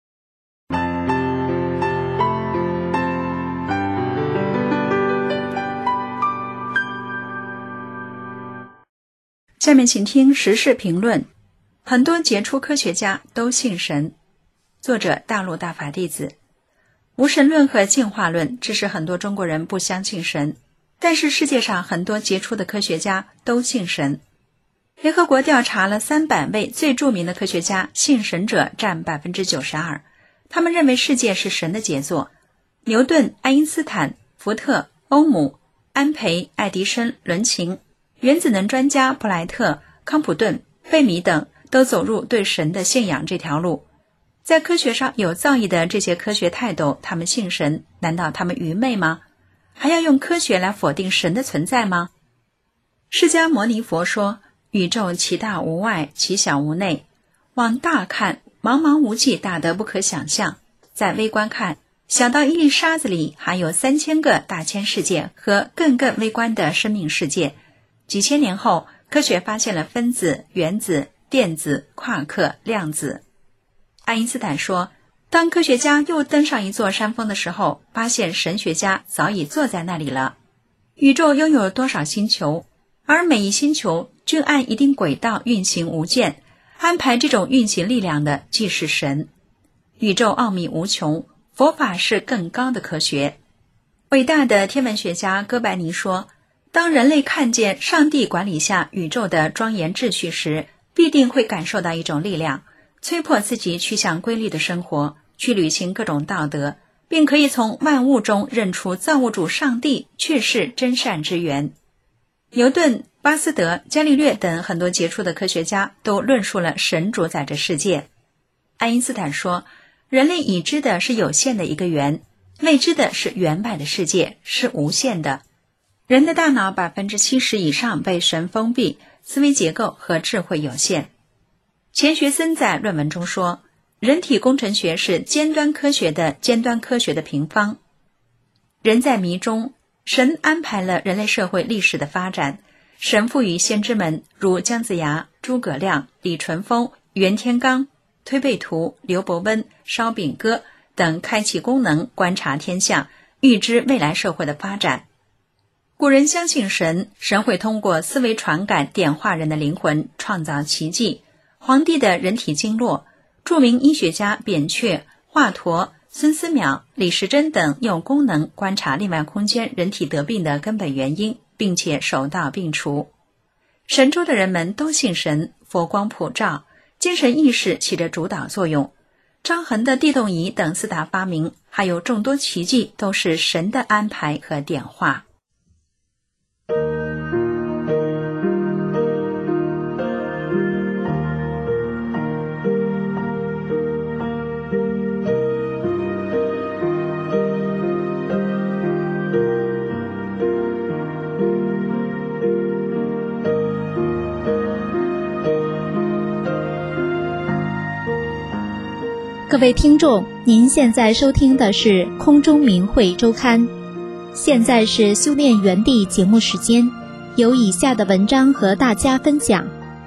下面请听时事评论。很多杰出科学家都信神。作者大陆大法弟子。无神论和进化论致使很多中国人不相信神，但是世界上很多杰出的科学家都信神。联合国调查了300位最著名的科学家，信神者占 92%， 他们认为世界是神的杰作。牛顿、爱因斯坦、福特、欧姆、安培、爱迪生、伦琴，原子能专家布莱特、康普顿、费米等都走入对神的信仰这条路。在科学上有造诣的这些科学泰斗，他们信神，难道他们愚昧吗？还要用科学来否定神的存在吗？释迦牟尼佛说，宇宙其大无外，其小无内。往大看，茫茫无际，大得不可想象；再微观看，小到一粒沙子里还有3000个大千世界和更微观的生命世界。几千年后，科学发现了分子、原子、电子、夸克、量子。爱因斯坦说，当科学家又登上一座山峰的时候，发现神学家早已坐在那里了。宇宙拥有多少星球，而每一星球均按一定轨道运行无间，安排这种运行力量的即是神。宇宙奥秘无穷，佛法是更高的科学。伟大的天文学家哥白尼说，当人类看见上帝管理下宇宙的庄严秩序时，必定会感受到一种力量，催迫自己去向规律的生活，去履行各种道德，并可以从万物中认出造物主上帝确是真善之源。牛顿、巴斯德、伽利略等很多杰出的科学家都论述了神主宰着世界。爱因斯坦说，人类已知的是有限的一个圆，未知的是圆满的世界，是无限的。人的大脑 70% 以上被神封闭，思维结构和智慧有限。钱学森在论文中说， 人体工程学是尖端科学的尖端科学的平方。人在迷中，神安排了人类社会历史的发展，神赋予先知们如姜子牙、诸葛亮、李淳风、袁天罡、推背图、刘伯温、烧饼歌等开启功能，观察天象，预知未来社会的发展。古人相信神会通过思维传感点化人的灵魂，创造奇迹。黄帝的人体经络，著名医学家扁鹊、华佗、孙思邈、李时珍等用功能观察另外空间人体得病的根本原因，并且手到病除。神州的人们都信神，佛光普照，精神意识起着主导作用。张衡的地动仪等4大发明，还有众多奇迹，都是神的安排和点化。 各位听众，您现在收听的是空中明慧周刊，现在是修炼园地节目时间，有以下的文章和大家分享。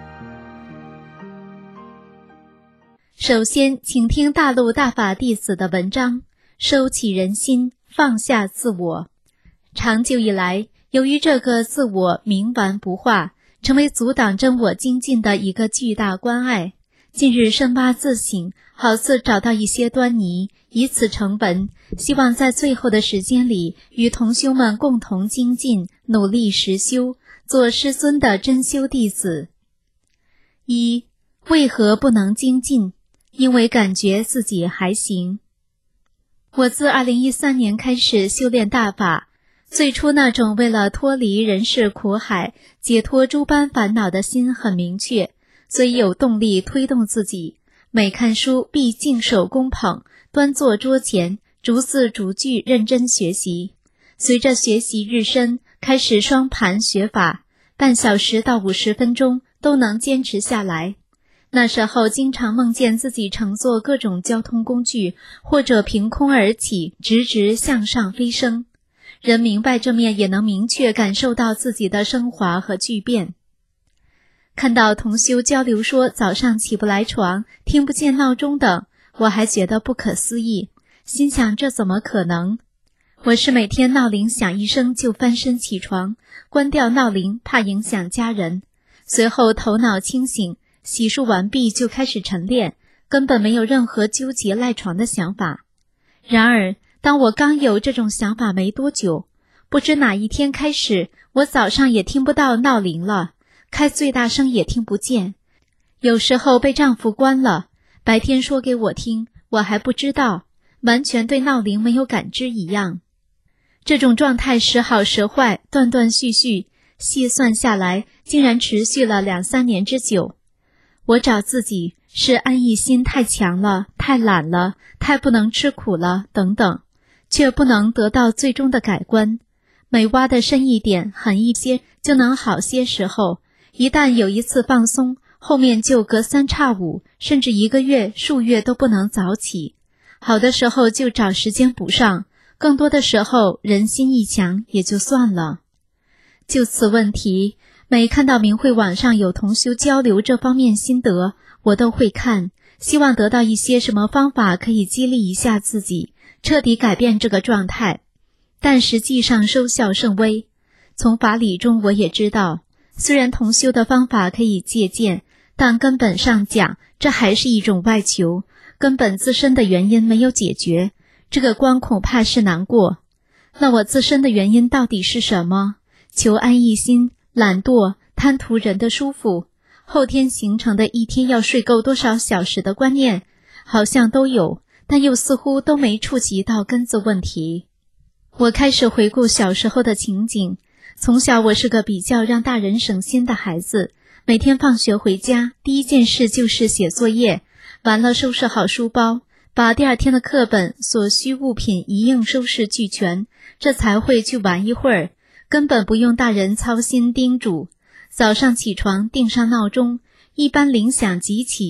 首先，请听大陆大法弟子的文章，收起人心，放下自我。长久以来，由于这个自我冥顽不化，成为阻挡真我精进的一个巨大关爱。近日深挖自省，好似找到一些端倪，以此成文，希望在最后的时间里与同修们共同精进，努力实修，做师尊的真修弟子。1. 为何不能精进？因为感觉自己还行。我自2013年开始修炼大法，最初那种为了脱离人世苦海，解脱诸般烦恼的心很明确，所以有动力推动自己，每看书必净手供捧，端坐桌前，逐字逐句认真学习。随着学习日深，开始双盘学法，半小时到50分钟都能坚持下来。那时候经常梦见自己乘坐各种交通工具，或者凭空而起，直直向上飞升。人明白这面，也能明确感受到自己的升华和巨变。看到同修交流说早上起不来床，听不见闹钟等，我还觉得不可思议，心想这怎么可能？我是每天闹铃响一声就翻身起床，关掉闹铃怕影响家人。随后头脑清醒，洗漱完毕就开始晨练，根本没有任何纠结赖床的想法。然而当我刚有这种想法没多久，不知哪一天开始，我早上也听不到闹铃了，开最大声也听不见，有时候被丈夫关了，白天说给我听，我还不知道，完全对闹铃没有感知一样。这种状态时好时坏，断断续续，细算下来竟然持续了2-3年之久。我找自己是安逸心太强了，太懒了，太不能吃苦了等等，却不能得到最终的改观。每挖得深一点，狠一些，就能好些时候，一旦有一次放松，后面就隔3差5，甚至1个月、数月都不能早起。好的时候就找时间补上，更多的时候人心一强也就算了。就此问题，每看到明慧网上有同修交流这方面心得，我都会看，希望得到一些什么方法可以激励一下自己，彻底改变这个状态。但实际上收效甚微。从法理中我也知道，虽然同修的方法可以借鉴，但根本上讲，这还是一种外求，根本自身的原因没有解决，这个关恐怕是难过。那我自身的原因到底是什么？求安逸心、懒惰、贪图人的舒服，后天形成的一天要睡够多少小时的观念，好像都有，但又似乎都没触及到根子问题。我开始回顾小时候的情景，从小我是个比较让大人省心的孩子，每天放学回家，第一件事就是写作业，完了收拾好书包，把第二天的课本、所需物品一应收拾俱全，这才会去玩一会儿，根本不用大人操心叮嘱。早上起床定上闹钟，一般铃响即起，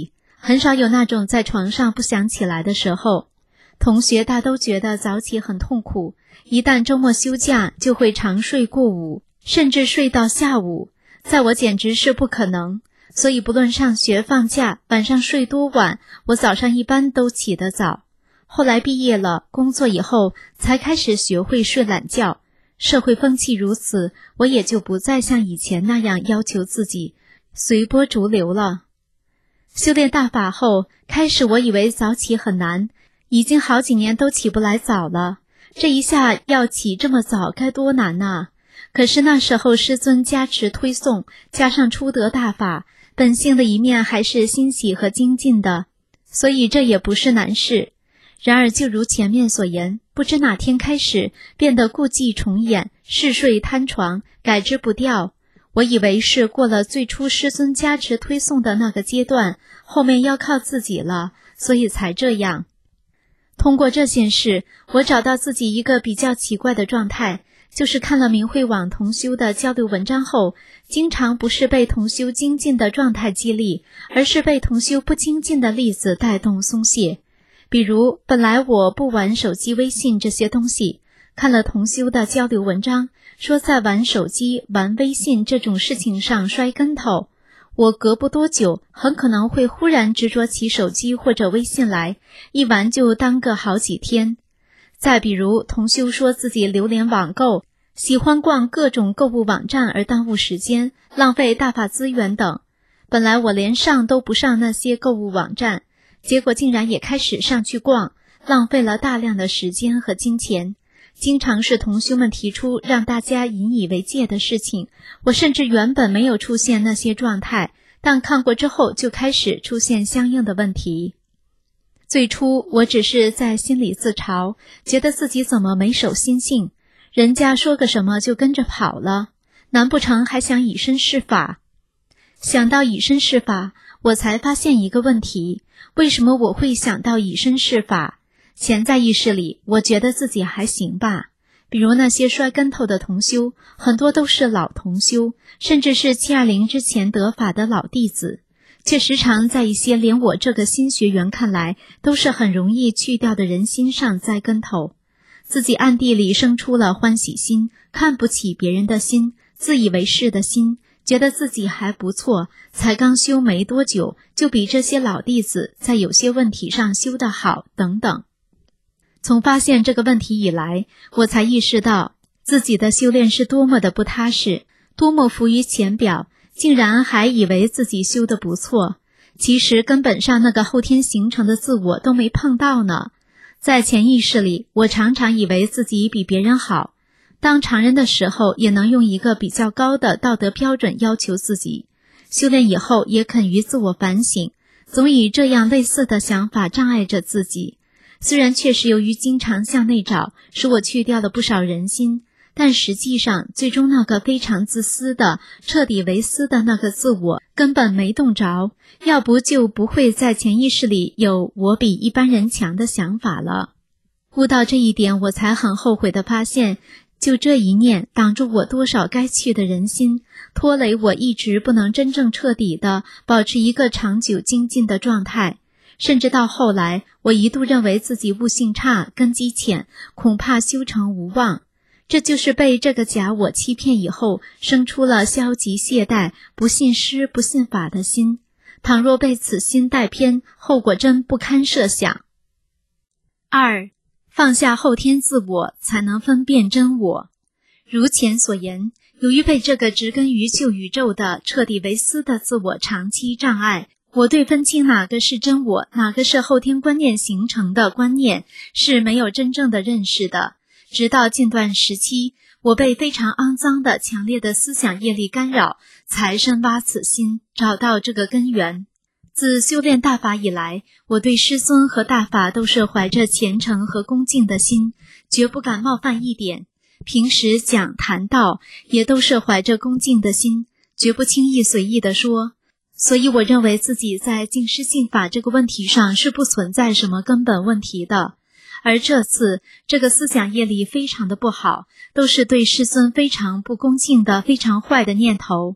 很少有那种在床上不想起来的时候。同学大都觉得早起很痛苦，一旦周末休假就会长睡过午，甚至睡到下午。在我简直是不可能，所以不论上学放假，晚上睡多晚，我早上一般都起得早。后来毕业了，工作以后才开始学会睡懒觉。社会风气如此，我也就不再像以前那样要求自己，随波逐流了。修炼大法后，开始我以为早起很难，已经好几年都起不来早了，这一下要起这么早该多难啊！可是那时候师尊加持推送，加上初得大法，本性的一面还是欣喜和精进的，所以这也不是难事。然而就如前面所言，不知哪天开始变得故伎重演，嗜睡贪床，改之不掉。我以为是过了最初师尊加持推送的那个阶段，后面要靠自己了，所以才这样。通过这件事，我找到自己一个比较奇怪的状态，就是看了明慧网同修的交流文章后，经常不是被同修精进的状态激励，而是被同修不精进的例子带动松懈。比如本来我不玩手机微信这些东西，看了同修的交流文章，说在玩手机玩微信这种事情上摔跟头，我隔不多久很可能会忽然执着起手机或者微信来，一玩就耽搁好几天。再比如同修说自己流连网购，喜欢逛各种购物网站而耽误时间，浪费大法资源等。本来我连上都不上那些购物网站，结果竟然也开始上去逛，浪费了大量的时间和金钱。经常是同修们提出让大家引以为戒的事情，我甚至原本没有出现那些状态，但看过之后就开始出现相应的问题。最初我只是在心里自嘲，觉得自己怎么没守心性，人家说个什么就跟着跑了，难不成还想以身试法？想到以身试法，我才发现一个问题，为什么我会想到以身试法？潜在意识里我觉得自己还行吧，比如那些摔跟头的同修，很多都是老同修，甚至是720之前得法的老弟子，却时常在一些连我这个新学员看来都是很容易去掉的人心上栽跟头，自己暗地里生出了欢喜心，看不起别人的心，自以为是的心，觉得自己还不错，才刚修没多久就比这些老弟子在有些问题上修得好等等。从发现这个问题以来，我才意识到自己的修炼是多么的不踏实，多么浮于浅表，竟然还以为自己修得不错，其实根本上那个后天形成的自我都没碰到呢。在潜意识里，我常常以为自己比别人好，当常人的时候也能用一个比较高的道德标准要求自己，修炼以后也肯于自我反省，总以这样类似的想法障碍着自己。虽然确实由于经常向内找，使我去掉了不少人心，但实际上最终那个非常自私的、彻底为私的那个自我根本没动着，要不就不会在潜意识里有我比一般人强的想法了。悟到这一点，我才很后悔地发现，就这一念挡住我多少该去的人心，拖累我一直不能真正彻底地保持一个长久精进的状态。甚至到后来，我一度认为自己悟性差，根基浅，恐怕修成无望。这就是被这个假我欺骗以后，生出了消极懈怠、不信师不信法的心。倘若被此心带偏，后果真不堪设想。2. 放下后天自我，才能分辨真我。如前所言，由于被这个植根于旧宇宙的彻底为私的自我长期障碍，我对分清哪个是真我，哪个是后天观念形成的观念是没有真正的认识的。直到近段时期，我被非常肮脏的强烈的思想业力干扰，才深挖此心，找到这个根源。自修炼大法以来，我对师尊和大法都是怀着虔诚和恭敬的心，绝不敢冒犯一点。平时讲谈道也都是怀着恭敬的心，绝不轻易随意地说。所以我认为自己在敬师敬法这个问题上是不存在什么根本问题的。而这次这个思想业力非常的不好，都是对师尊非常不恭敬的非常坏的念头。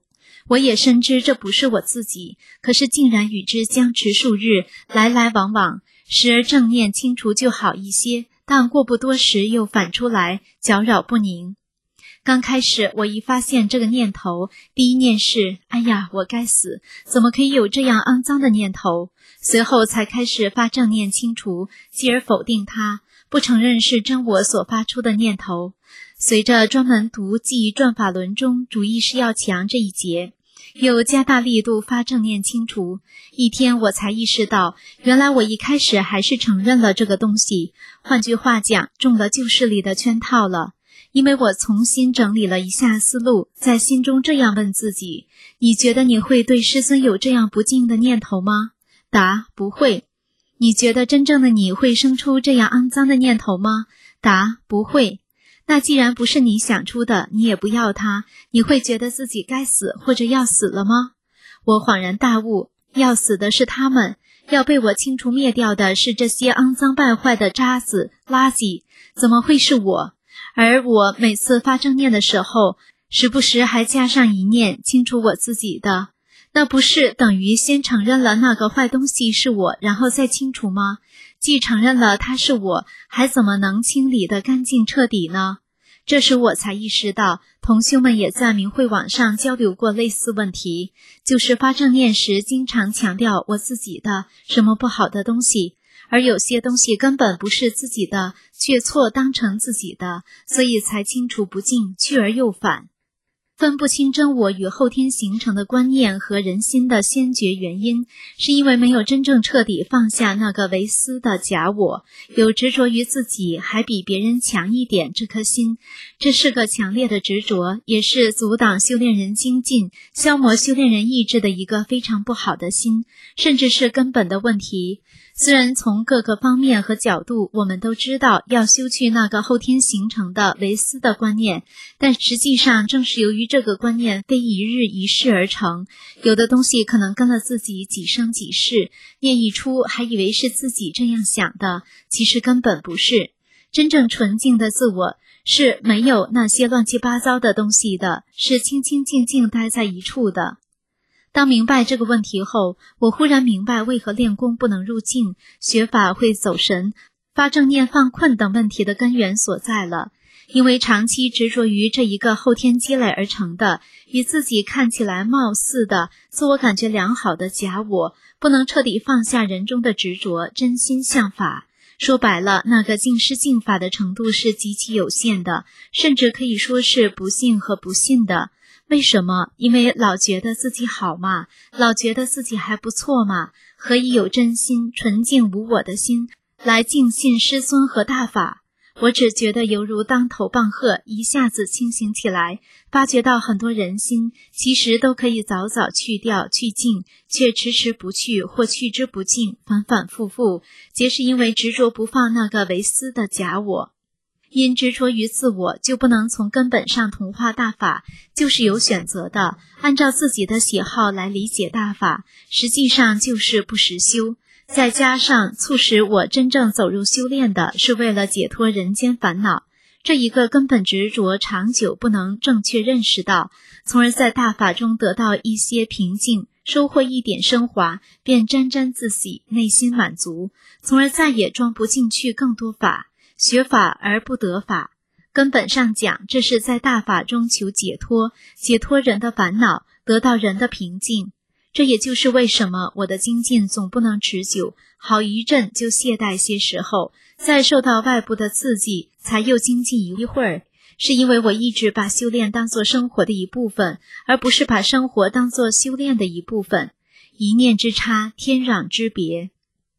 我也深知这不是我自己，可是竟然与之僵持数日，来来往往，时而正念清除就好一些，但过不多时又反出来，搅扰不宁。刚开始我一发现这个念头，第一念是哎呀我该死，怎么可以有这样肮脏的念头，随后才开始发正念清除，继而否定它，不承认是真我所发出的念头。随着专门读记忆转法轮中主意识要强这一节，又加大力度发正念清除，一天我才意识到，原来我一开始还是承认了这个东西，换句话讲，中了旧势力的圈套了。因为我重新整理了一下思路，在心中这样问自己，你觉得你会对师尊有这样不敬的念头吗？答：不会。你觉得真正的你会生出这样肮脏的念头吗？答：不会。那既然不是你想出的，你也不要它，你会觉得自己该死或者要死了吗？我恍然大悟，要死的是他们，要被我清除灭掉的是这些肮脏败坏的渣子、垃圾，怎么会是我？而我每次发正念的时候，时不时还加上一念清除我自己的，那不是等于先承认了那个坏东西是我，然后再清除吗？既承认了它是我，还怎么能清理得干净彻底呢？这时我才意识到，同修们也在明慧网上交流过类似问题，就是发正念时经常强调我自己的什么不好的东西，而有些东西根本不是自己的，却错当成自己的，所以才清除不尽，去而又返。分不清真我与后天形成的观念和人心的先决原因，是因为没有真正彻底放下那个唯私的假我，有执着于自己还比别人强一点这颗心。这是个强烈的执着，也是阻挡修炼人精进、消磨修炼人意志的一个非常不好的心，甚至是根本的问题。虽然从各个方面和角度我们都知道要修去那个后天形成的唯私的观念，但实际上正是由于这个观念非一日一世而成，有的东西可能跟了自己几生几世，念一出还以为是自己这样想的，其实根本不是。真正纯净的自我是没有那些乱七八糟的东西的，是清清静静待在一处的。当明白这个问题后，我忽然明白为何练功不能入境，学法会走神，发正念犯困等问题的根源所在了。因为长期执着于这一个后天积累而成的，与自己看起来貌似的自我感觉良好的假我，不能彻底放下人中的执着，真心向法。说白了，那个敬师敬法的程度是极其有限的，甚至可以说是不信和不信的。为什么？因为老觉得自己好嘛，老觉得自己还不错嘛，何以有真心、纯净无我的心来敬信师尊和大法？我只觉得犹如当头棒喝，一下子清醒起来，发觉到很多人心其实都可以早早去掉、去尽，却迟迟不去或去之不尽，反反复复，皆是因为执着不放那个唯私的假我。因执着于自我，就不能从根本上同化大法，就是有选择的，按照自己的喜好来理解大法，实际上就是不实修。再加上促使我真正走入修炼的是为了解脱人间烦恼，这一个根本执着长久不能正确认识到，从而在大法中得到一些平静，收获一点升华，便沾沾自喜，内心满足，从而再也装不进去更多法，学法而不得法。根本上讲，这是在大法中求解脱，解脱人的烦恼，得到人的平静。这也就是为什么我的精进总不能持久，好一阵就懈怠些时候，再受到外部的刺激才又精进一会儿，是因为我一直把修炼当作生活的一部分，而不是把生活当作修炼的一部分。一念之差，天壤之别。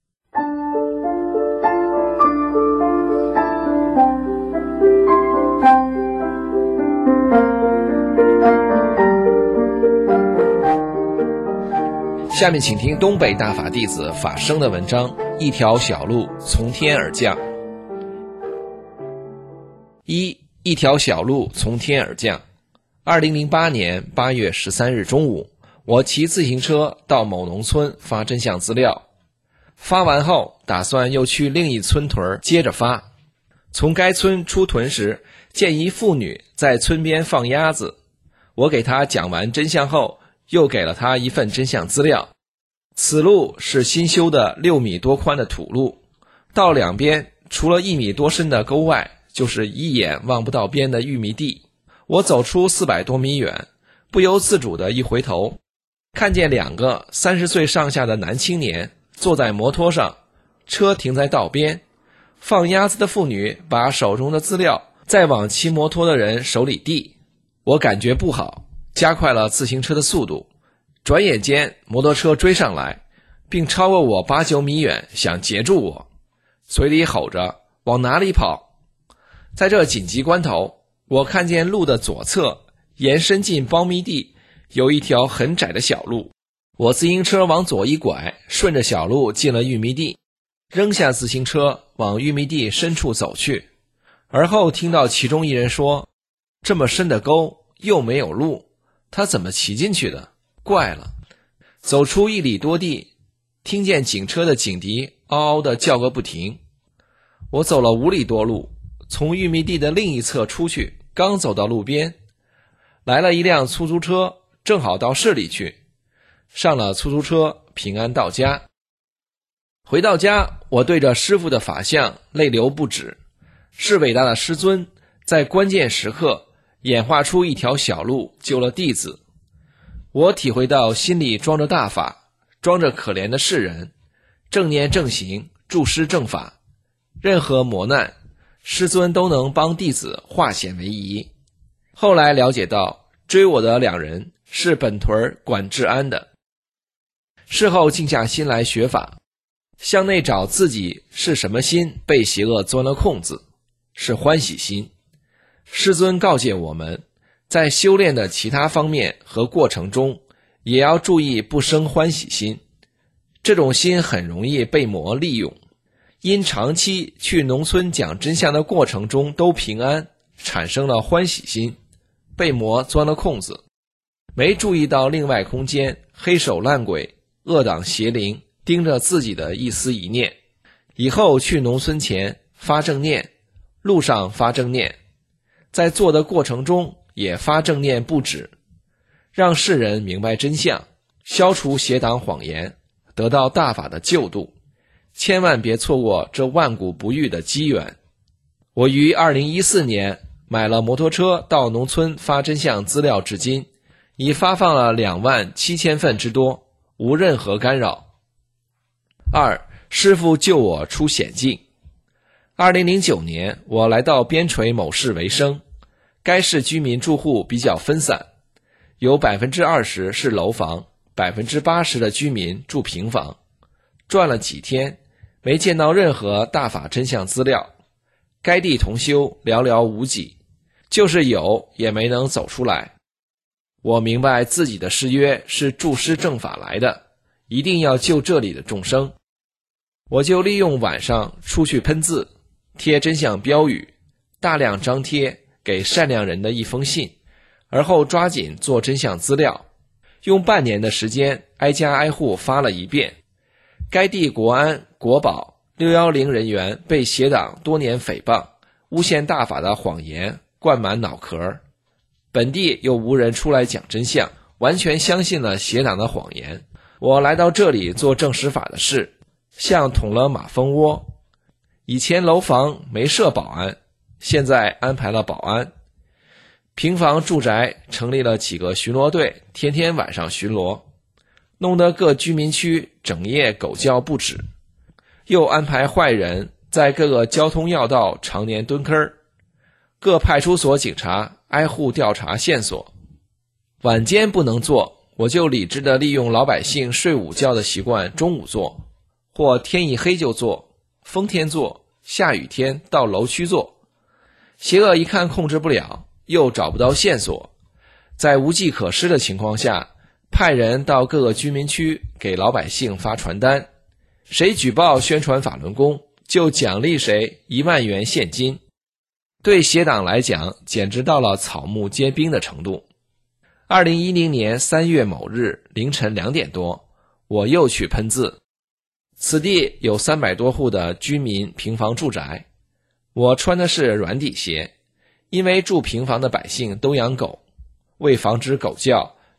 下面请听东北大法弟子法生的文章《一条小路从天而降》。一条小路从天而降。2008年8月13日中午，我骑自行车到某农村发真相资料，发完后打算又去另一村屯接着发。从该村出屯时，见一妇女在村边放鸭子，我给她讲完真相后， 又给了他一份真相资料。此路是新修的6米多宽的土路，道两边除了1米多深的沟外，就是一眼望不到边的玉米地。我走出400多米远，不由自主地一回头，看见2个30岁上下的男青年坐在摩托上，车停在道边，放鸭子的妇女把手中的资料再往骑摩托的人手里递。我感觉不好，加快了自行车的速度，转眼间摩托车追上来，并超过我8、9米远，想截住我，嘴里吼着往哪里跑。在这紧急关头，我看见路的左侧延伸进苞米地有一条很窄的小路，我自行车往左一拐，顺着小路进了玉米地，扔下自行车往玉米地深处走去。而后听到其中一人说，这么深的沟又没有路，他怎么骑进去的？怪了。走出1里多地，听见警车的警笛嗷嗷地叫个不停。我走了5里多路，从玉米地的另一侧出去，刚走到路边，来了一辆出租车，正好到市里去。上了出租车，平安到家。回到家，我对着师父的法相泪流不止。是伟大的师尊在关键时刻演化出一条小路，救了弟子。我体会到心里装着大法，装着可怜的世人，正念正行，助师正法，任何磨难，师尊都能帮弟子化险为夷。后来了解到，追我的2人是本屯管治安的。事后静下心来学法，向内找自己是什么心被邪恶钻了空子，是欢喜心。师尊告诫我们，在修炼的其他方面和过程中，也要注意不生欢喜心。这种心很容易被魔利用，因长期去农村讲真相的过程中都平安，产生了欢喜心，被魔钻了空子，没注意到另外空间黑手烂鬼、恶党邪灵盯着自己的一思一念。以后去农村前发正念，路上发正念，在做的过程中也发正念不止，让世人明白真相，消除邪党谎言，得到大法的救度。千万别错过这万古不遇的机缘。我于2014年买了摩托车到农村发真相资料，至今已发放了27000份之多，无任何干扰。2. 师父救我出险境。2009年，我来到边陲某市为生，该市居民住户比较分散，有 20% 是楼房， 80% 的居民住平房。转了几天，没见到任何大法真相资料，该地同修寥寥无几，就是有也没能走出来。我明白自己的誓约是助师正法来的，一定要救这里的众生。我就利用晚上出去喷字，贴真相标语，大量张贴给善良人的一封信，而后抓紧做真相资料，用半年的时间挨家挨户发了一遍。该地国安、国保、610人员被邪党多年诽谤、诬陷大法的谎言灌满脑壳，本地又无人出来讲真相，完全相信了邪党的谎言。我来到这里做正实法的事，像捅了马蜂窝。以前楼房没设保安，现在安排了保安。平房住宅成立了几个巡逻队，天天晚上巡逻，弄得各居民区整夜狗叫不止。又安排坏人在各个交通要道常年蹲坑，各派出所警察挨户调查线索。晚间不能做，我就理智地利用老百姓睡午觉的习惯，中午做，或天一黑就做，风天做，下雨天到楼区做。邪恶一看控制不了，又找不到线索，在无计可施的情况下，派人到各个居民区给老百姓发传单，谁举报宣传法轮功，就奖励谁1万元现金。对邪党来讲，简直到了草木皆兵的程度。2010年3月某日凌晨2点多，我又去喷字。此地有300多户的居民平房住宅，我穿的是软底鞋，因为住平房的百姓都养狗，为防止狗叫，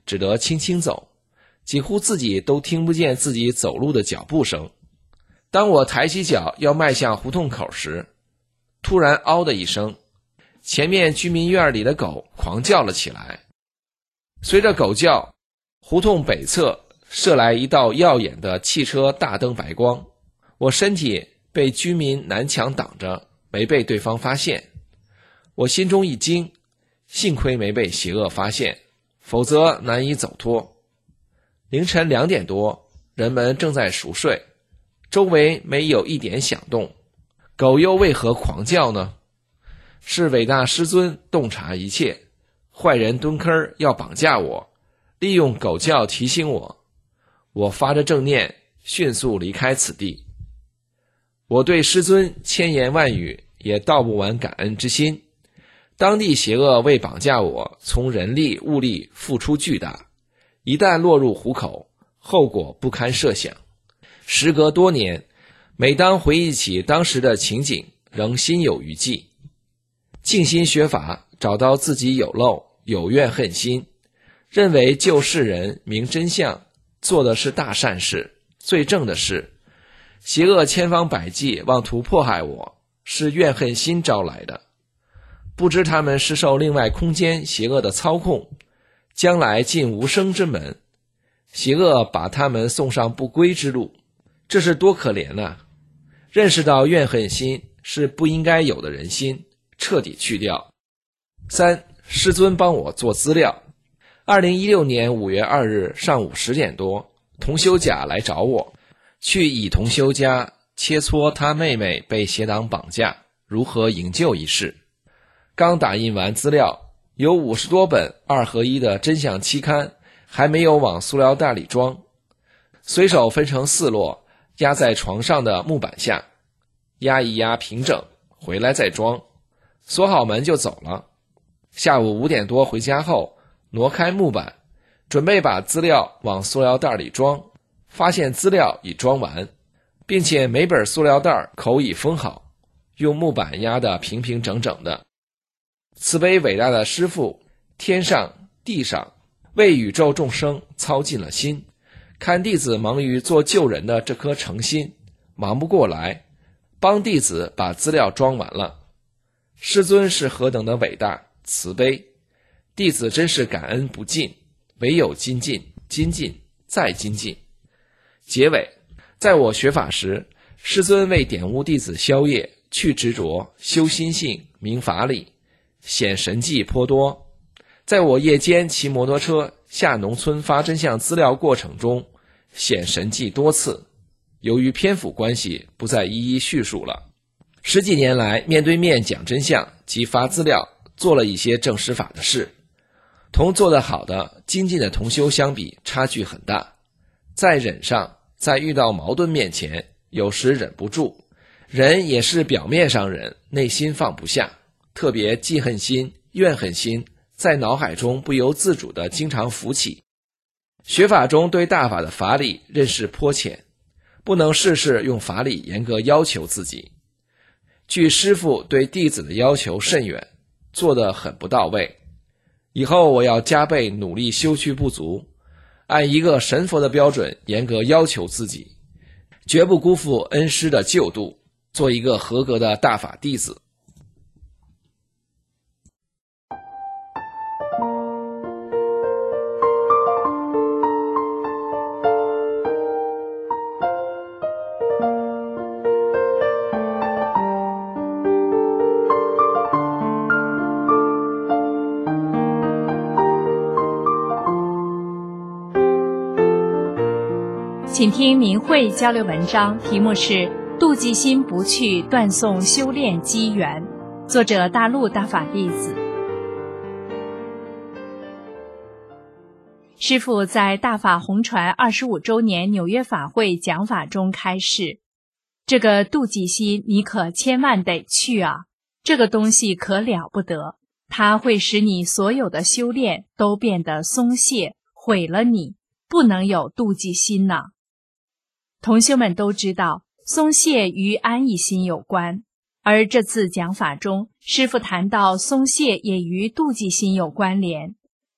只得轻轻走，几乎自己都听不见自己走路的脚步声。当我抬起脚要迈向胡同口时，突然嗷的一声，前面居民院里的狗狂叫了起来。随着狗叫，胡同北侧射来一道耀眼的汽车大灯白光，我身体被居民南墙挡着，没被对方发现。我心中一惊，幸亏没被邪恶发现，否则难以走脱。凌晨2点多，人们正在熟睡，周围没有一点响动，狗又为何狂叫呢？是伟大师尊洞察一切，坏人蹲坑要绑架我，利用狗叫提醒我。我发着正念，迅速离开此地。我对师尊千言万语也道不完感恩之心。当地邪恶为绑架我，从人力物力付出巨大，一旦落入虎口，后果不堪设想。时隔多年，每当回忆起当时的情景，仍心有余悸。静心学法，找到自己有漏，有怨恨心，认为救世人明真相，做的是大善事，最正的事。邪恶千方百计妄图迫害我，是怨恨心招来的。不知他们是受另外空间邪恶的操控，将来进无生之门，邪恶把他们送上不归之路，这是多可怜啊！认识到怨恨心是不应该有的人心，彻底去掉。3. 师尊帮我做资料。2016年5月2日上午10点多，同修甲来找我，去乙同修家切磋他妹妹被邪党绑架如何营救一事。刚打印完资料，有50多本2合1的真相期刊还没有往塑料袋里装，随手分成4摞，压在床上的木板下，压一压平整，回来再装，锁好门就走了。下午5点多回家后，挪开木板，准备把资料往塑料袋里装，发现资料已装完，并且每本塑料袋口已封好，用木板压得平平整整的。慈悲伟大的师父，天上地上为宇宙众生操尽了心，看弟子忙于做救人的这颗诚心，忙不过来，帮弟子把资料装完了。师尊是何等的伟大慈悲，弟子真是感恩不尽，唯有精进，精进再精进。结尾，在我学法时，师尊为点悟弟子消业，去执着，修心性，明法理，显神迹颇多。在我夜间骑摩托车下农村发真相资料过程中，显神迹多次，由于篇幅关系，不再一一叙述了。10几年来，面对面讲真相及发资料，做了一些正实法的事，同做得好的精进的同修相比，差距很大。在忍上，在遇到矛盾面前，有时忍不住，人也是表面上忍，内心放不下，特别记恨心、怨恨心在脑海中不由自主地经常浮起。学法中对大法的法理认识颇浅，不能事事用法理严格要求自己。据师父对弟子的要求甚远，做得很不到位。以后我要加倍努力修去不足，按一个神佛的标准严格要求自己，绝不辜负恩师的救度，做一个合格的大法弟子。 请听明慧交流文章，题目是《妒忌心不去，断送修炼机缘》，作者大陆大法弟子。师父在大法红传25周年纽约法会讲法中开示：这个妒忌心你可千万得去啊，这个东西可了不得，它会使你所有的修炼都变得松懈，毁了你，不能有妒忌心呐。同修们都知道，松懈与安逸心有关，而这次讲法中，师父谈到松懈也与妒忌心有关联。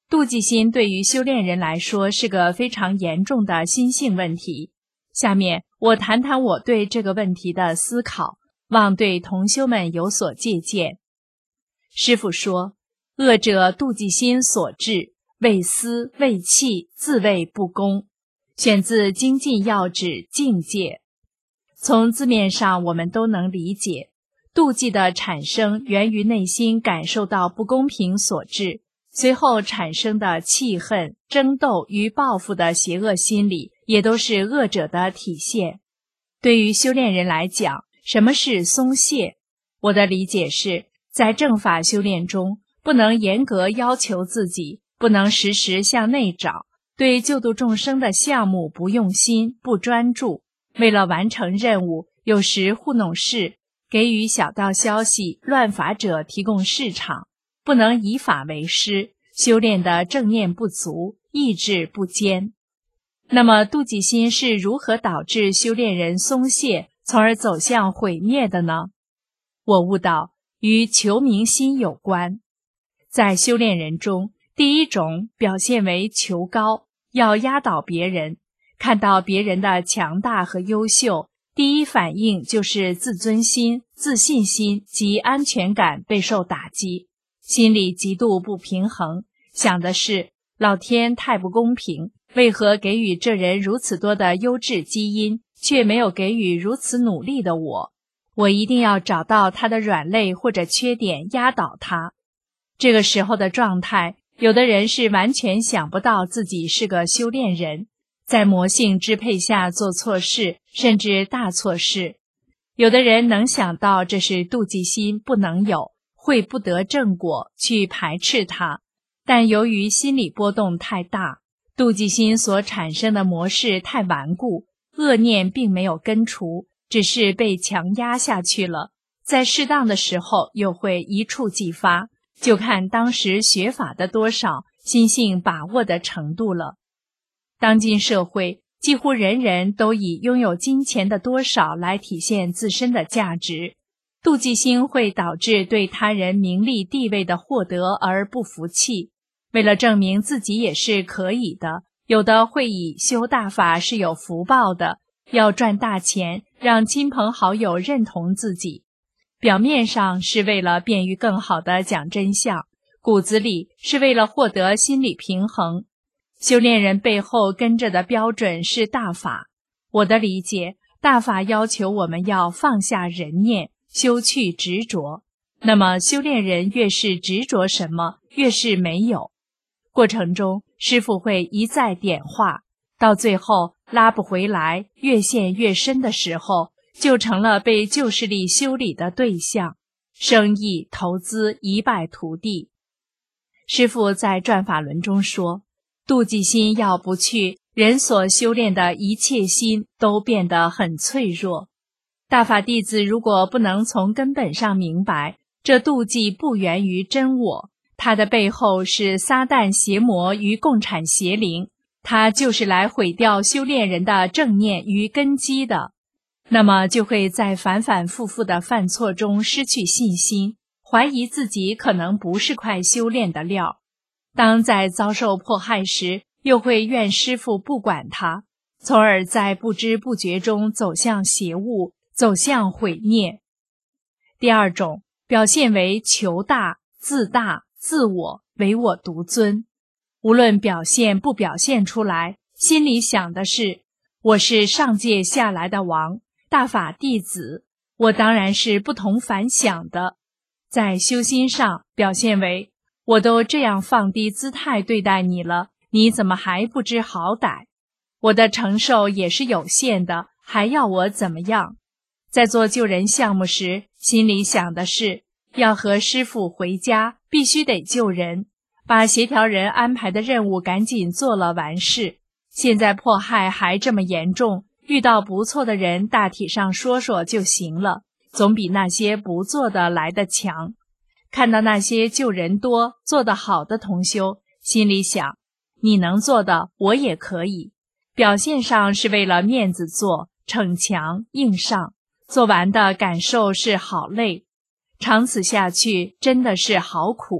妒忌心对于修炼人来说是个非常严重的心性问题。下面我谈谈我对这个问题的思考，望对同修们有所借鉴。师父说，恶者妒忌心所致，为私为气，自谓不公。选自精进要旨境界。从字面上我们都能理解，妒忌的产生源于内心感受到不公平所致，随后产生的气恨、争斗与报复的邪恶心理，也都是恶者的体现。对于修炼人来讲，什么是松懈？我的理解是，在正法修炼中，不能严格要求自己，不能时时向内找，对救度众生的项目不用心、不专注，为了完成任务，有时糊弄事，给予小道消息、乱法者提供市场，不能以法为师，修炼的正念不足，意志不坚。那么妒忌心是如何导致修炼人松懈，从而走向毁灭的呢？我悟到，与求名心有关。在修炼人中，第一种表现为求高，要压倒别人，看到别人的强大和优秀，第一反应就是自尊心、自信心及安全感备受打击，心里极度不平衡，想的是老天太不公平，为何给予这人如此多的优质基因，却没有给予如此努力的我？我一定要找到他的软肋或者缺点，压倒他。这个时候的状态，有的人是完全想不到自己是个修炼人，在魔性支配下做错事，甚至大错事。有的人能想到这是妒忌心不能有，会不得正果，去排斥它，但由于心理波动太大，妒忌心所产生的模式太顽固，恶念并没有根除，只是被强压下去了，在适当的时候又会一触即发，就看当时学法的多少，心性把握的程度了。当今社会，几乎人人都以拥有金钱的多少来体现自身的价值，妒忌心会导致对他人名利地位的获得而不服气，为了证明自己也是可以的，有的会以修大法是有福报的，要赚大钱，让亲朋好友认同自己。表面上是为了便于更好的讲真相，骨子里是为了获得心理平衡。修炼人背后跟着的标准是大法。我的理解，大法要求我们要放下人念，修去执着。那么修炼人越是执着什么，越是没有。过程中，师父会一再点化，到最后拉不回来，越陷越深的时候，就成了被旧势力修理的对象，生意投资一败涂地。师父在转法轮中说，妒忌心要不去，人所修炼的一切心都变得很脆弱。大法弟子如果不能从根本上明白，这妒忌不源于真我，它的背后是撒旦邪魔与共产邪灵，它就是来毁掉修炼人的正念与根基的，那么就会在反反复复的犯错中失去信心，怀疑自己可能不是块修炼的料。当在遭受迫害时，又会怨师父不管他，从而在不知不觉中走向邪物，走向毁灭。第二种表现为求大、自大、自我、唯我独尊，无论表现不表现出来，心里想的是，我是上界下来的王，大法弟子，我当然是不同凡响的。在修心上表现为，我都这样放低姿态对待你了，你怎么还不知好歹？我的承受也是有限的，还要我怎么样？在做救人项目时，心里想的是，要和师父回家，必须得救人，把协调人安排的任务赶紧做了完事。现在迫害还这么严重，遇到不错的人，大体上说说就行了，总比那些不做的来得强。看到那些救人多、做得好的同修，心里想，你能做的，我也可以。表现上是为了面子做，逞强硬上，做完的感受是好累。长此下去，真的是好苦。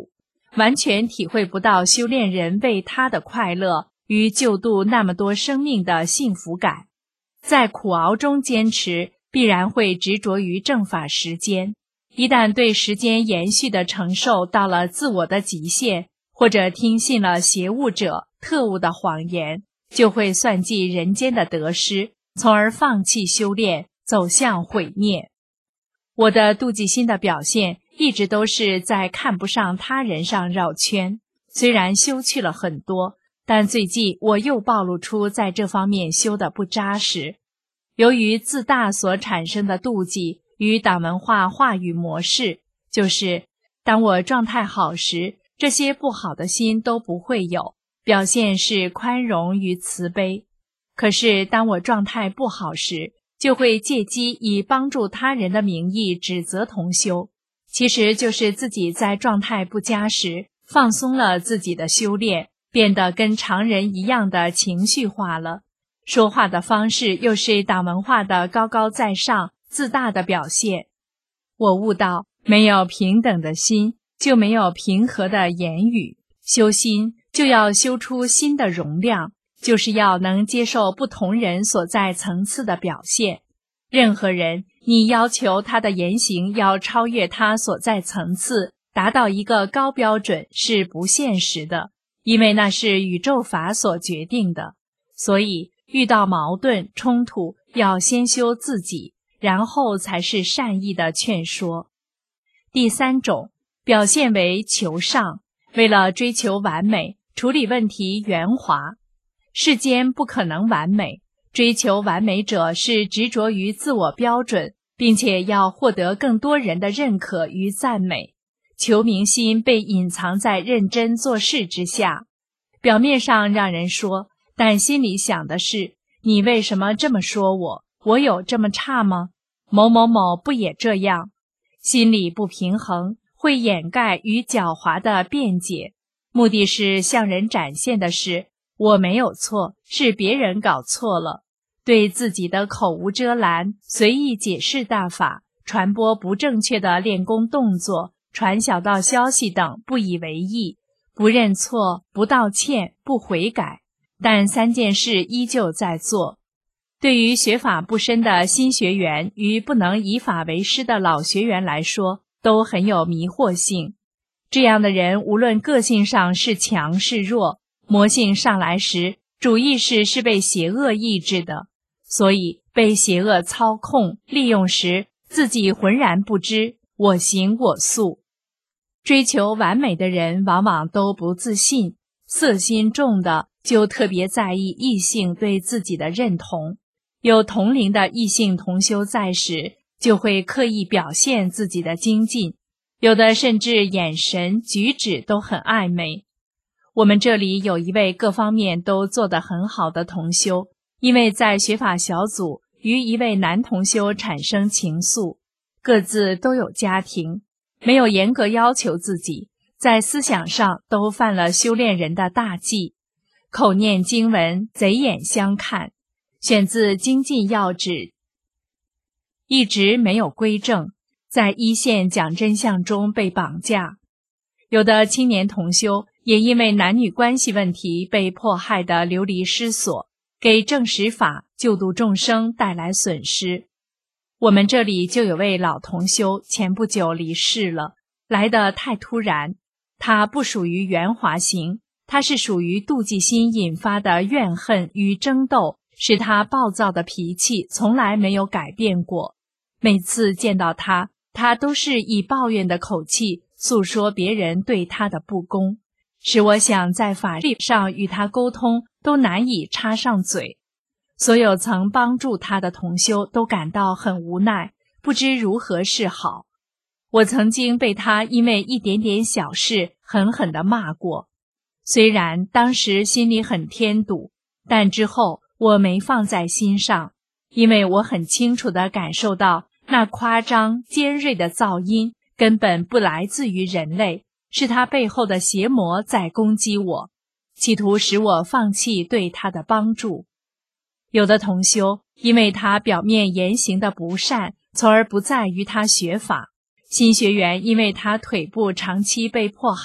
完全体会不到修炼人为他的快乐与救度那么多生命的幸福感。在苦熬中坚持，必然会执着于正法时间。一旦对时间延续的承受到了自我的极限，或者听信了邪物者、特务的谎言，就会算计人间的得失，从而放弃修炼，走向毁灭。我的妒忌心的表现一直都是在看不上他人上绕圈，虽然修去了很多，但最近我又暴露出在这方面修得不扎实。由于自大所产生的妒忌与党文化话语模式，就是当我状态好时，这些不好的心都不会有，表现是宽容与慈悲。可是当我状态不好时，就会借机以帮助他人的名义指责同修，其实就是自己在状态不佳时放松了自己的修炼，变得跟常人一样的情绪化了。说话的方式又是党文化的高高在上、自大的表现。我悟到，没有平等的心，就没有平和的言语。修心就要修出心的容量，就是要能接受不同人所在层次的表现。任何人，你要求他的言行要超越他所在层次，达到一个高标准是不现实的，因为那是宇宙法所决定的。所以遇到矛盾冲突，要先修自己，然后才是善意的劝说。第三种表现为求上，为了追求完美，处理问题圆滑。世间不可能完美，追求完美者是执着于自我标准，并且要获得更多人的认可与赞美。求名心被隐藏在认真做事之下，表面上让人说，但心里想的是，你为什么这么说我？我有这么差吗？某某某不也这样？心理不平衡，会掩盖与狡猾的辩解，目的是向人展现的是，我没有错，是别人搞错了。对自己的口无遮拦、随意解释大法、传播不正确的练功动作、传小道消息等不以为意，不认错、不道歉、不悔改，但三件事依旧在做。对于学法不深的新学员与不能以法为师的老学员来说，都很有迷惑性。这样的人无论个性上是强是弱，魔性上来时，主意识是被邪恶抑制的，所以被邪恶操控利用时，自己浑然不知，我行我素。追求完美的人往往都不自信，色心重的就特别在意异性对自己的认同。有同龄的异性同修在时，就会刻意表现自己的精进，有的甚至眼神举止都很暧昧。我们这里有一位各方面都做得很好的同修，因为在学法小组与一位男同修产生情愫，各自都有家庭，没有严格要求自己，在思想上都犯了修炼人的大忌，口念经文，贼眼相看。选自精进要旨，一直没有归正，在一线讲真相中被绑架。有的青年同修也因为男女关系问题被迫害得流离失所，给正实法救度众生带来损失。我们这里就有位老同修前不久离世了，来得太突然。他不属于圆滑型，他是属于妒忌心引发的怨恨与争斗，使他暴躁的脾气从来没有改变过。每次见到他，他都是以抱怨的口气诉说别人对他的不公，使我想在法律上与他沟通都难以插上嘴。所有曾帮助他的同修都感到很无奈，不知如何是好。我曾经被他因为一点点小事狠狠地骂过，虽然当时心里很添堵，但之后我没放在心上，因为我很清楚地感受到那夸张尖锐的噪音根本不来自于人类，是他背后的邪魔在攻击我，企图使我放弃对他的帮助。有的同修因为他表面言行的不善，从而不再与他学法。新学员因为他腿部长期被迫害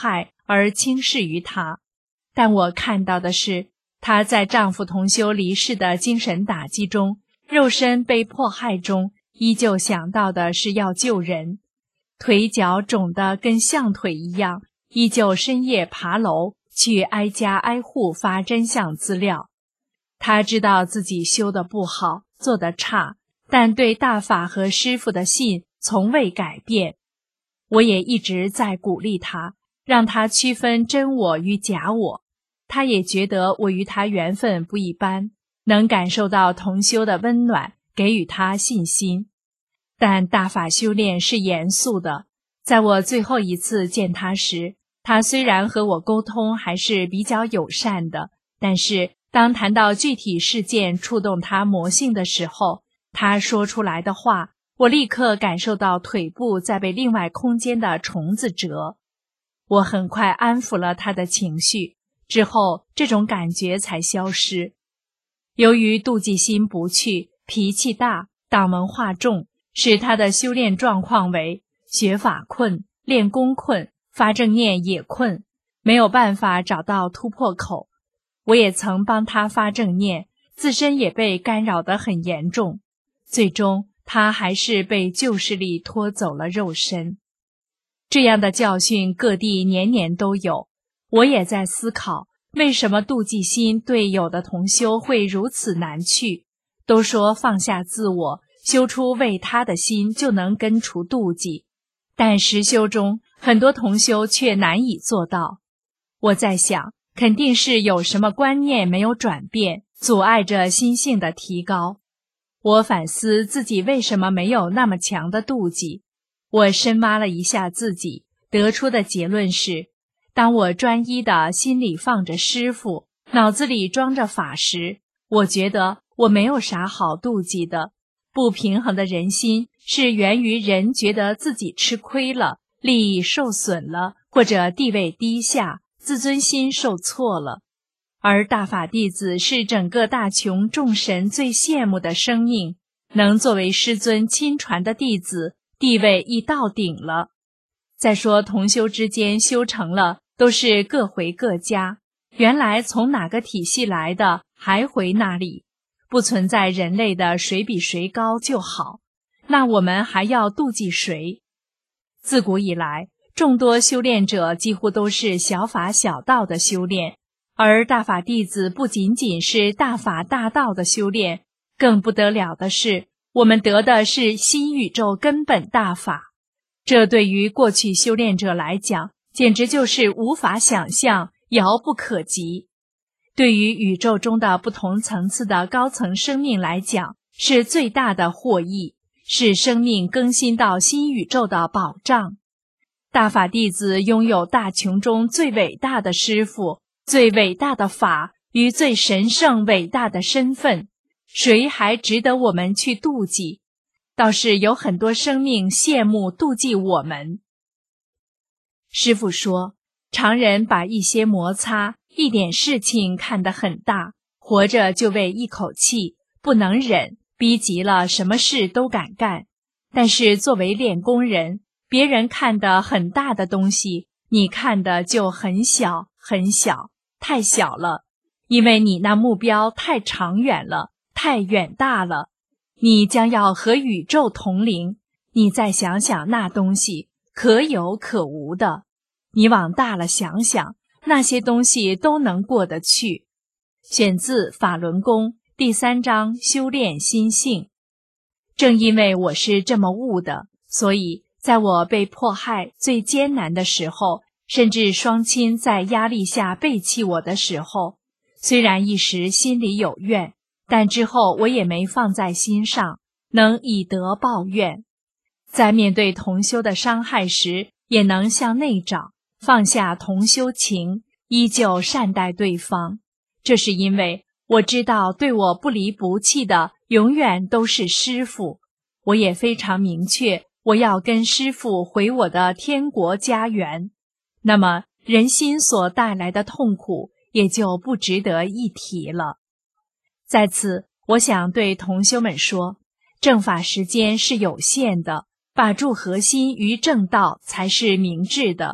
而轻视于他。但我看到的是，她在丈夫同修离世的精神打击中，肉身被迫害中，依旧想到的是要救人，腿脚肿得跟象腿一样，依旧深夜爬楼去挨家挨户发真相资料。她知道自己修得不好，做得差，但对大法和师父的信从未改变。我也一直在鼓励她，让她区分真我与假我。她也觉得我与她缘分不一般，能感受到同修的温暖，给予她信心。但大法修炼是严肃的，在我最后一次见她时，她虽然和我沟通还是比较友善的，但是当谈到具体事件触动她魔性的时候，她说出来的话，我立刻感受到腿部在被另外空间的虫子蛰。我很快安抚了她的情绪，之后这种感觉才消失。由于妒忌心不去，脾气大，党文化重，使她的修炼状况为学法困、练功困、发正念也困，没有办法找到突破口。我也曾帮她发正念，自身也被干扰得很严重，最终她还是被旧势力拖走了肉身。这样的教训各地年年都有，我也在思考，为什么妒忌心对有的同修会如此难去？都说放下自我，修出为他的心，就能根除妒忌，但实修中很多同修却难以做到。我在想，肯定是有什么观念没有转变，阻碍着心性的提高。我反思自己为什么没有那么强的妒忌。我深挖了一下自己，得出的结论是，当我专一的心里放着师父，脑子里装着法时，我觉得我没有啥好妒忌的。不平衡的人心是源于人觉得自己吃亏了，利益受损了，或者地位低下，自尊心受挫了。而大法弟子是整个大琼众神最羡慕的生命，能作为师尊亲传的弟子，地位已到顶了。再说同修之间修成了，都是各回各家，原来从哪个体系来的，还回那里，不存在人类的谁比谁高就好，那我们还要妒忌谁？自古以来，众多修炼者几乎都是小法小道的修炼，而大法弟子不仅仅是大法大道的修炼，更不得了的是，我们得的是新宇宙根本大法。这对于过去修炼者来讲，简直就是无法想象，遥不可及。对于宇宙中的不同层次的高层生命来讲，是最大的获益，是生命更新到新宇宙的保障。大法弟子拥有大琼中最伟大的师父、最伟大的法与最神圣伟大的身份，谁还值得我们去妒忌？倒是有很多生命羡慕妒忌我们。师父说，常人把一些摩擦、一点事情看得很大，活着就为一口气，不能忍，逼急了什么事都敢干。但是作为练功人，别人看得很大的东西，你看的就很小很小，太小了，因为你那目标太长远了，太远大了，你将要和宇宙同龄，你再想想那东西，可有可无的。你往大了想想，那些东西都能过得去。选自法轮功第3章修炼心性。正因为我是这么悟的，所以在我被迫害最艰难的时候，甚至双亲在压力下背弃我的时候，虽然一时心里有怨，但之后我也没放在心上，能以德报怨。在面对同修的伤害时，也能向内找，放下同修情，依旧善待对方。这是因为我知道对我不离不弃的永远都是师父，我也非常明确我要跟师父回我的天国家园，那么人心所带来的痛苦也就不值得一提了。在此，我想对同修们说，正法时间是有限的，把住核心于正道才是明智的。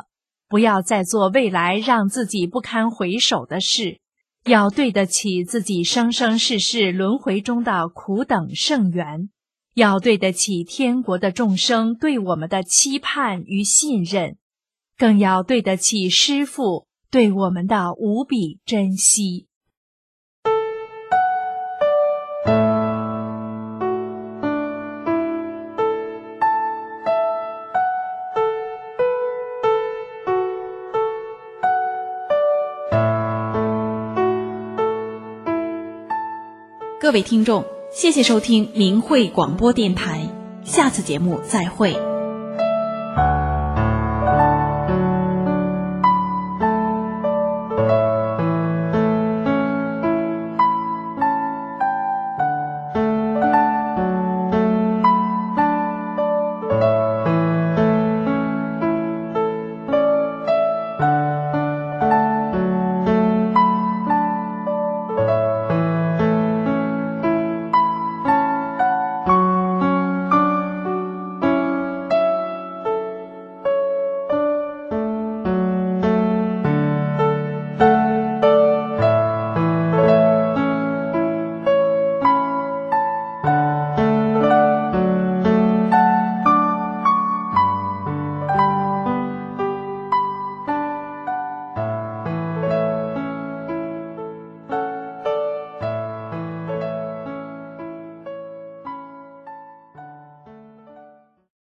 不要再做未来让自己不堪回首的事，要对得起自己生生世世轮回中的苦等圣缘，要对得起天国的众生对我们的期盼与信任，更要对得起师父对我们的无比珍惜。 各位听众，谢谢收听明慧广播电台，下次节目再会。